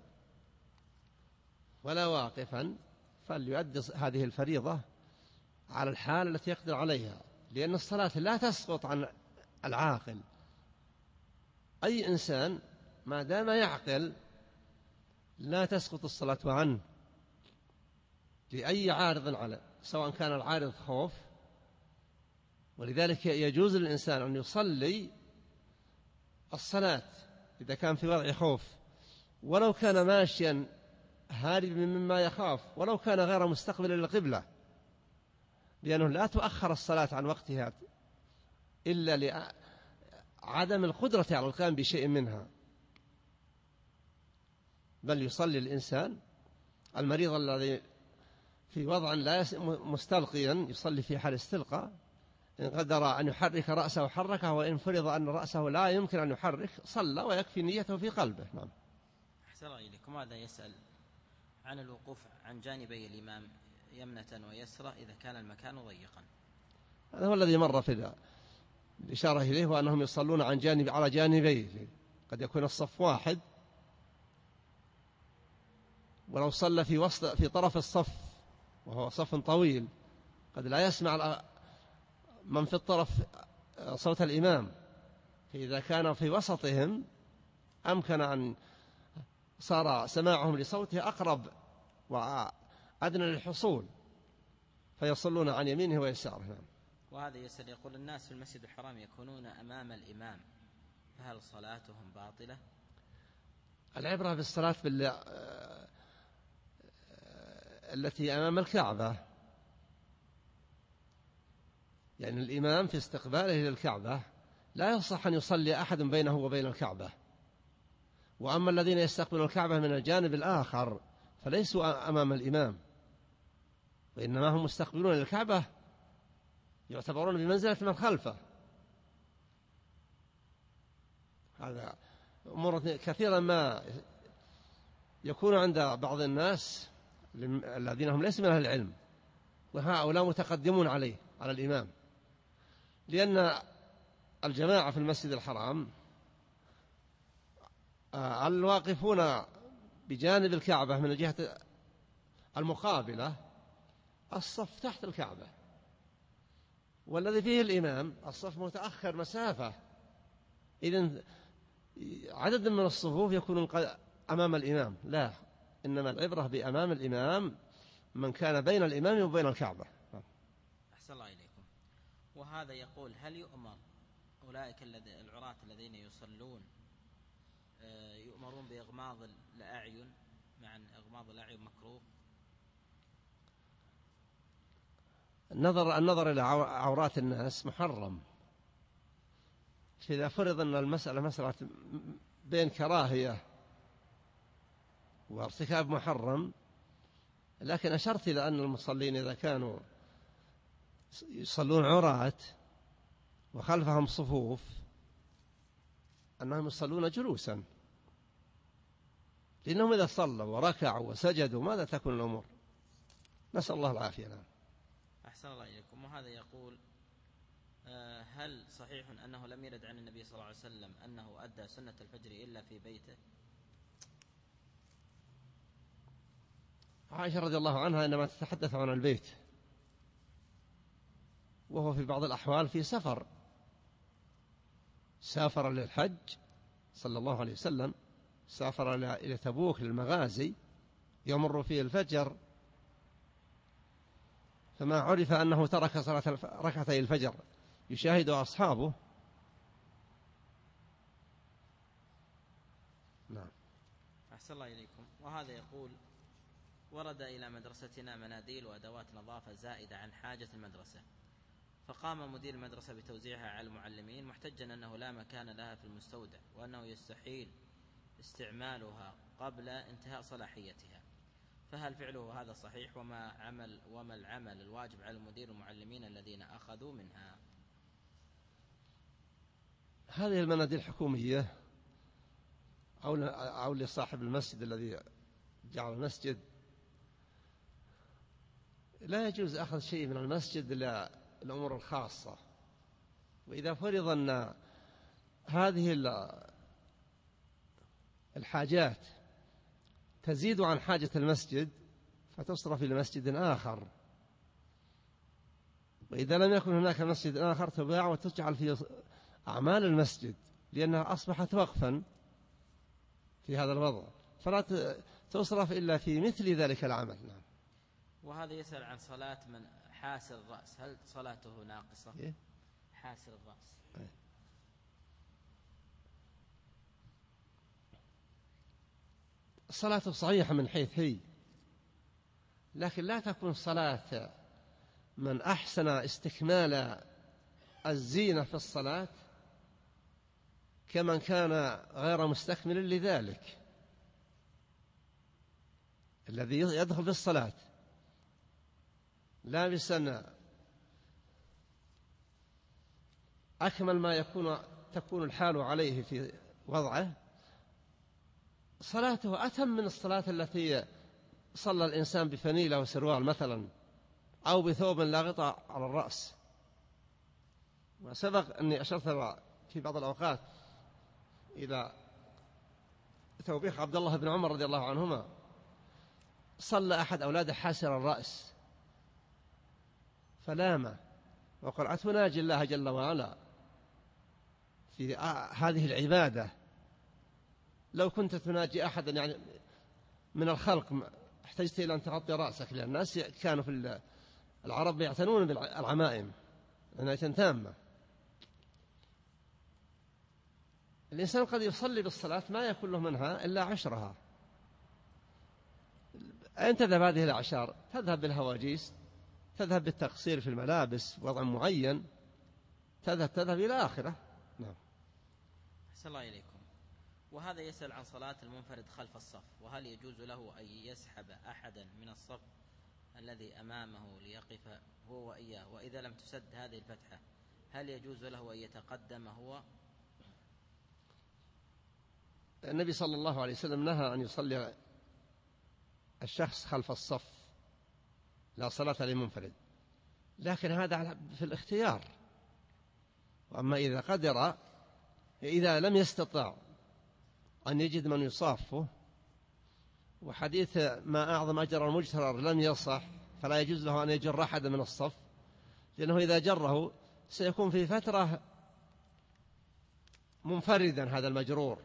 ولا واقفا فليؤدي هذه الفريضة على الحال التي يقدر عليها، لأن الصلاة لا تسقط عن العاقل. أي إنسان ما دام يعقل لا تسقط الصلاة عنه لأي عارض عليه، سواء كان العارض خوف، ولذلك يجوز للإنسان أن يصلي الصلاة إذا كان في وضع خوف ولو كان ماشيا هاربا مما يخاف ولو كان غير مستقبل للقبلة، لأنه لا تؤخر الصلاة عن وقتها إلا لعدم القدرة على القيام بشيء منها، بل يصلي الإنسان المريض الذي في وضع لا مستلقيا يصلي في حال استلقاء، إن قدر أن يحرك رأسه حركه، وإن فرض أن رأسه لا يمكن أن يحرك صلى ويكفي نيته في قلبه. نعم. أحسن إليكم. هذا يسأل عن الوقوف عن جانبي الإمام يمنة ويسرى إذا كان المكان ضيقا. هذا هو الذي مر في الإشارة إليه، وأنهم يصلون على جانبيه، قد يكون الصف واحد ولو صلى في طرف الصف وهو صف طويل قد لا يسمع من في الطرف صوت الإمام، فإذا كان في وسطهم أمكن أن صار سماعهم لصوته أقرب وأدنى للحصول فيصلون عن يمينه ويساره. وهذا يسأل يقول: الناس في المسجد الحرام يكونون أمام الإمام فهل صلاتهم باطلة؟ العبرة بالصلاة التي أمام الكعبة، يعني الإمام في استقباله للكعبة لا يصح أن يصلي أحد بينه وبين الكعبة. وأما الذين يستقبلون الكعبة من الجانب الآخر فليسوا أمام الإمام، وإنما هم مستقبلون للكعبة، يعتبرون بمنزلة من خلفه. هذا أمور كثيرا ما يكون عند بعض الناس الذين هم ليسوا من أهل العلم، وهؤلاء متقدمون عليه على الإمام، لأن الجماعة في المسجد الحرام الواقفون بجانب الكعبة من الجهة المقابلة الصف تحت الكعبة، والذي فيه الإمام الصف متأخر مسافة، إذن عدد من الصفوف يكون أمام الإمام. لا، إنما العبرة بأمام الإمام من كان بين الإمام وبين الكعبة. أحسن الله إليكم. وهذا يقول: هل يؤمر أولئك العراة الذين يصلون يؤمرون بإغماض الأعين، مع أن إغماض الأعين مكروه؟ النظر إلى عورات الناس محرم. إذا فرض أن المسألة مسألة بين كراهية وارتكاب محرم، لكن أشرت إلى أن المصلين إذا كانوا يصلون عراة وخلفهم صفوف أنهم يصلون جلوسا، لأنهم إذا صلوا وركعوا وسجدوا ماذا تكون الأمور؟ نسأل الله العافية. نعم. أحسن الله إليكم. وهذا يقول: هل صحيح أنه لم يرد عن النبي صلى الله عليه وسلم أنه أدى سنة الفجر إلا في بيته؟ عائشة رضي الله عنها إنما تتحدث عن البيت، وهو في بعض الأحوال في سفر، سافر للحج صلى الله عليه وسلم، سافر إلى تبوك للمغازي يمر فيه الفجر، فما عرف أنه ترك صلاة ركعتي الفجر يشاهد أصحابه. نعم. أحسن الله إليكم. وهذا يقول: ورد إلى مدرستنا مناديل وأدوات نظافة زائدة عن حاجة المدرسة، فقام مدير المدرسة بتوزيعها على المعلمين محتجا أنه لا مكان لها في المستودع، وأنه يستحيل استعمالها قبل انتهاء صلاحيتها، فهل فعله هذا صحيح؟ وما العمل الواجب على المدير والمعلمين الذين أخذوا منها؟ هذه المناديل حكومية أو لصاحب المسجد الذي جعل المسجد، لا يجوز أخذ شيء من المسجد إلا الأمور الخاصة. وإذا فرض أن هذه الحاجات تزيد عن حاجة المسجد فتصرف إلى مسجد آخر، وإذا لم يكن هناك مسجد آخر تباع وتجعل في أعمال المسجد، لأنها أصبحت وقفا في هذا الوضع، فلا تصرف إلا في مثل ذلك العمل. نعم. وهذا يسأل عن صلاة من حاسر الرأس، هل صلاته ناقصة؟ إيه؟ حاسر الرأس. إيه؟ صلاته صحيحة من حيث هي، لكن لا تكون صلاة من أحسن استكمال الزينة في الصلاة كمن كان غير مستكمل لذلك. الذي يدخل في الصلاة لابسا أكمل ما تكون الحال عليه في وضعه، صلاته أتم من الصلاة التي صلى الإنسان بفنيلة وسروال مثلا، أو بثوب لا غطاء على الرأس. وسبق أني أشرت في بعض الأوقات إلى توبيخ عبد الله بن عمر رضي الله عنهما، صلى أحد أولاده حاسر الرأس فلامه وقال: أتناجي الله جل وعلا في هذه العبادة؟ لو كنت تناجي أحدا يعني من الخلق احتجت إلى أن تغطي رأسك، لأن الناس كانوا في العرب يعتنون بالعمائم عناية تامة. الإنسان قد يصلي بالصلاة ما يكون له منها إلا عشرها، أين تذهب هذه الأعشار؟ تذهب بالهواجيس، تذهب بالتقصير في الملابس وضع معين، تذهب إلى آخره. نعم. أحسن الله إليكم. وهذا يسأل عن صلاة المنفرد خلف الصف، وهل يجوز له أن يسحب أحدا من الصف الذي أمامه ليقف هو وإياه، وإذا لم تسد هذه الفتحة هل يجوز له أن يتقدم هو؟ النبي صلى الله عليه وسلم نهى أن يصلي الشخص خلف الصف، لا صلاة لمنفرد، لكن هذا في الاختيار. وأما إذا قدر، إذا لم يستطع أن يجد من يصافه، وحديث ما أعظم أجر المجترر لم يصح، فلا يجوز له أن يجر أحد من الصف، لأنه إذا جره سيكون في فترة منفردا هذا المجرور،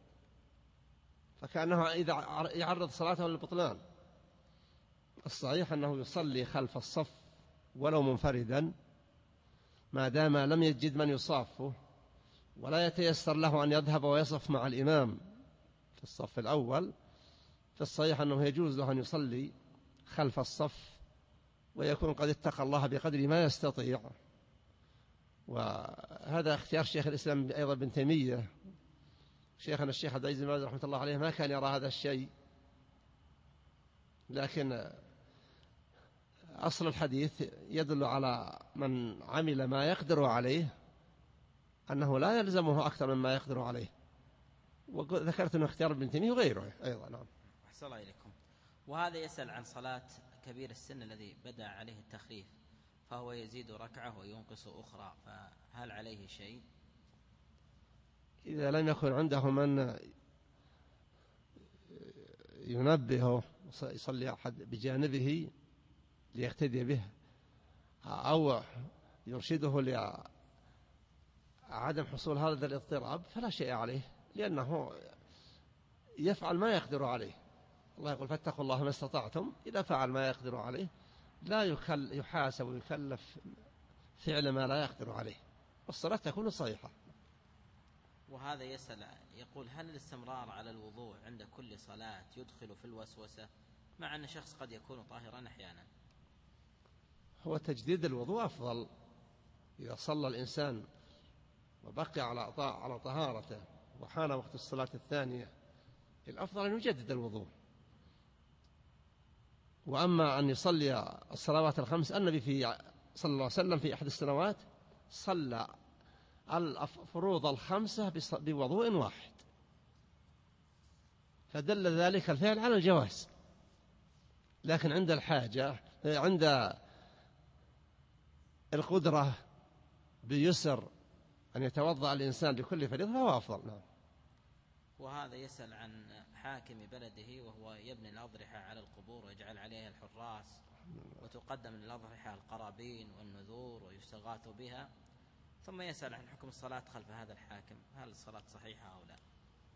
فكأنه إذا يعرض صلاته للبطلان. الصحيح أنه يصلي خلف الصف ولو منفردا ما دام لم يجد من يصافه، ولا يتيسر له أن يذهب ويصف مع الإمام في الصف الأول، فالصحيح أنه يجوز له أن يصلي خلف الصف، ويكون قد اتقى الله بقدر ما يستطيع. وهذا اختيار شيخ الإسلام أيضا ابن تيمية. شيخنا الشيخ عبد العزيز بن باز رحمة الله عليه ما كان يرى هذا الشيء، لكن أصل الحديث يدل على من عمل ما يقدر عليه أنه لا يلزمه أكثر مما يقدر عليه. وذكرت أنه اختيار ابن تيمية وغيره أيضا. نعم. أحسن الله إليكم. وهذا يسأل عن صلاة كبير السن الذي بدأ عليه التخفيف، فهو يزيد ركعة وينقص أخرى، فهل عليه شيء؟ إذا لم يكن عنده من ينبهه يصلي أحد بجانبه ليقتدي به، أو يرشده لعدم حصول هذا الاضطراب، فلا شيء عليه، لأنه يفعل ما يقدر عليه. الله يقول فاتقوا الله ما استطعتم. إذا فعل ما يقدر عليه لا يحاسب ويكلف فعل ما لا يقدر عليه، والصلاة تكون صحيحة. وهذا يسأل يقول هل الاستمرار على الوضوء عند كل صلاة يدخل في الوسوسة، مع أن شخص قد يكون طاهرا أحيانا؟ هو تجديد الوضوء أفضل. إذا صلى الإنسان وبقي على طهارته وحان وقت الصلاة الثانية، الأفضل أن يجدد الوضوء. وأما أن يصلي الصلوات الخمس، النبي صلى الله عليه وسلم في أحد السنوات صلى الفروض الخمسة بوضوء واحد، فدل ذلك الفعل على الجواز. لكن عند الحاجة، عند القدرة بيسر أن يتوضأ الإنسان لكل فريضة فهو أفضل. نعم. وهذا يسأل عن حاكم بلده وهو يبني الأضرحة على القبور ويجعل عليها الحراس، وتقدم للأضرحة القرابين والنذور ويستغاث بها، ثم يسأل عن حكم الصلاة خلف هذا الحاكم، هل الصلاة صحيحة أو لا؟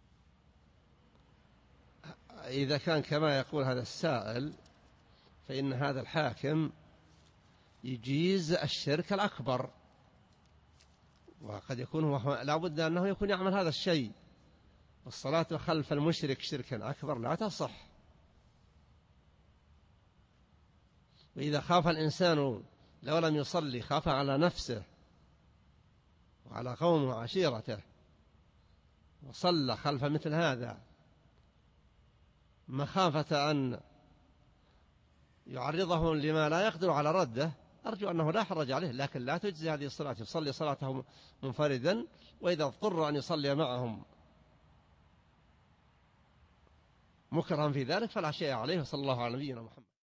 إذا كان كما يقول هذا السائل، فإن هذا الحاكم يجيز الشرك الأكبر، وقد يكون لا بد أنه يكون يعمل هذا الشيء. والصلاة خلف المشرك شركا أكبر لا تصح. وإذا خاف الإنسان لو لم يصلي، خاف على نفسه وعلى قومه وعشيرته، وصلى خلف مثل هذا مخافة أن يعرضه لما لا يقدر على رده، أرجو أنه لا حرج عليه، لكن لا تجزي هذه الصلاة. يصلي صلاته منفردا، وإذا اضطر أن يصلي معهم مكرها في ذلك فلا شيء عليه. صلى الله على نبينا محمد.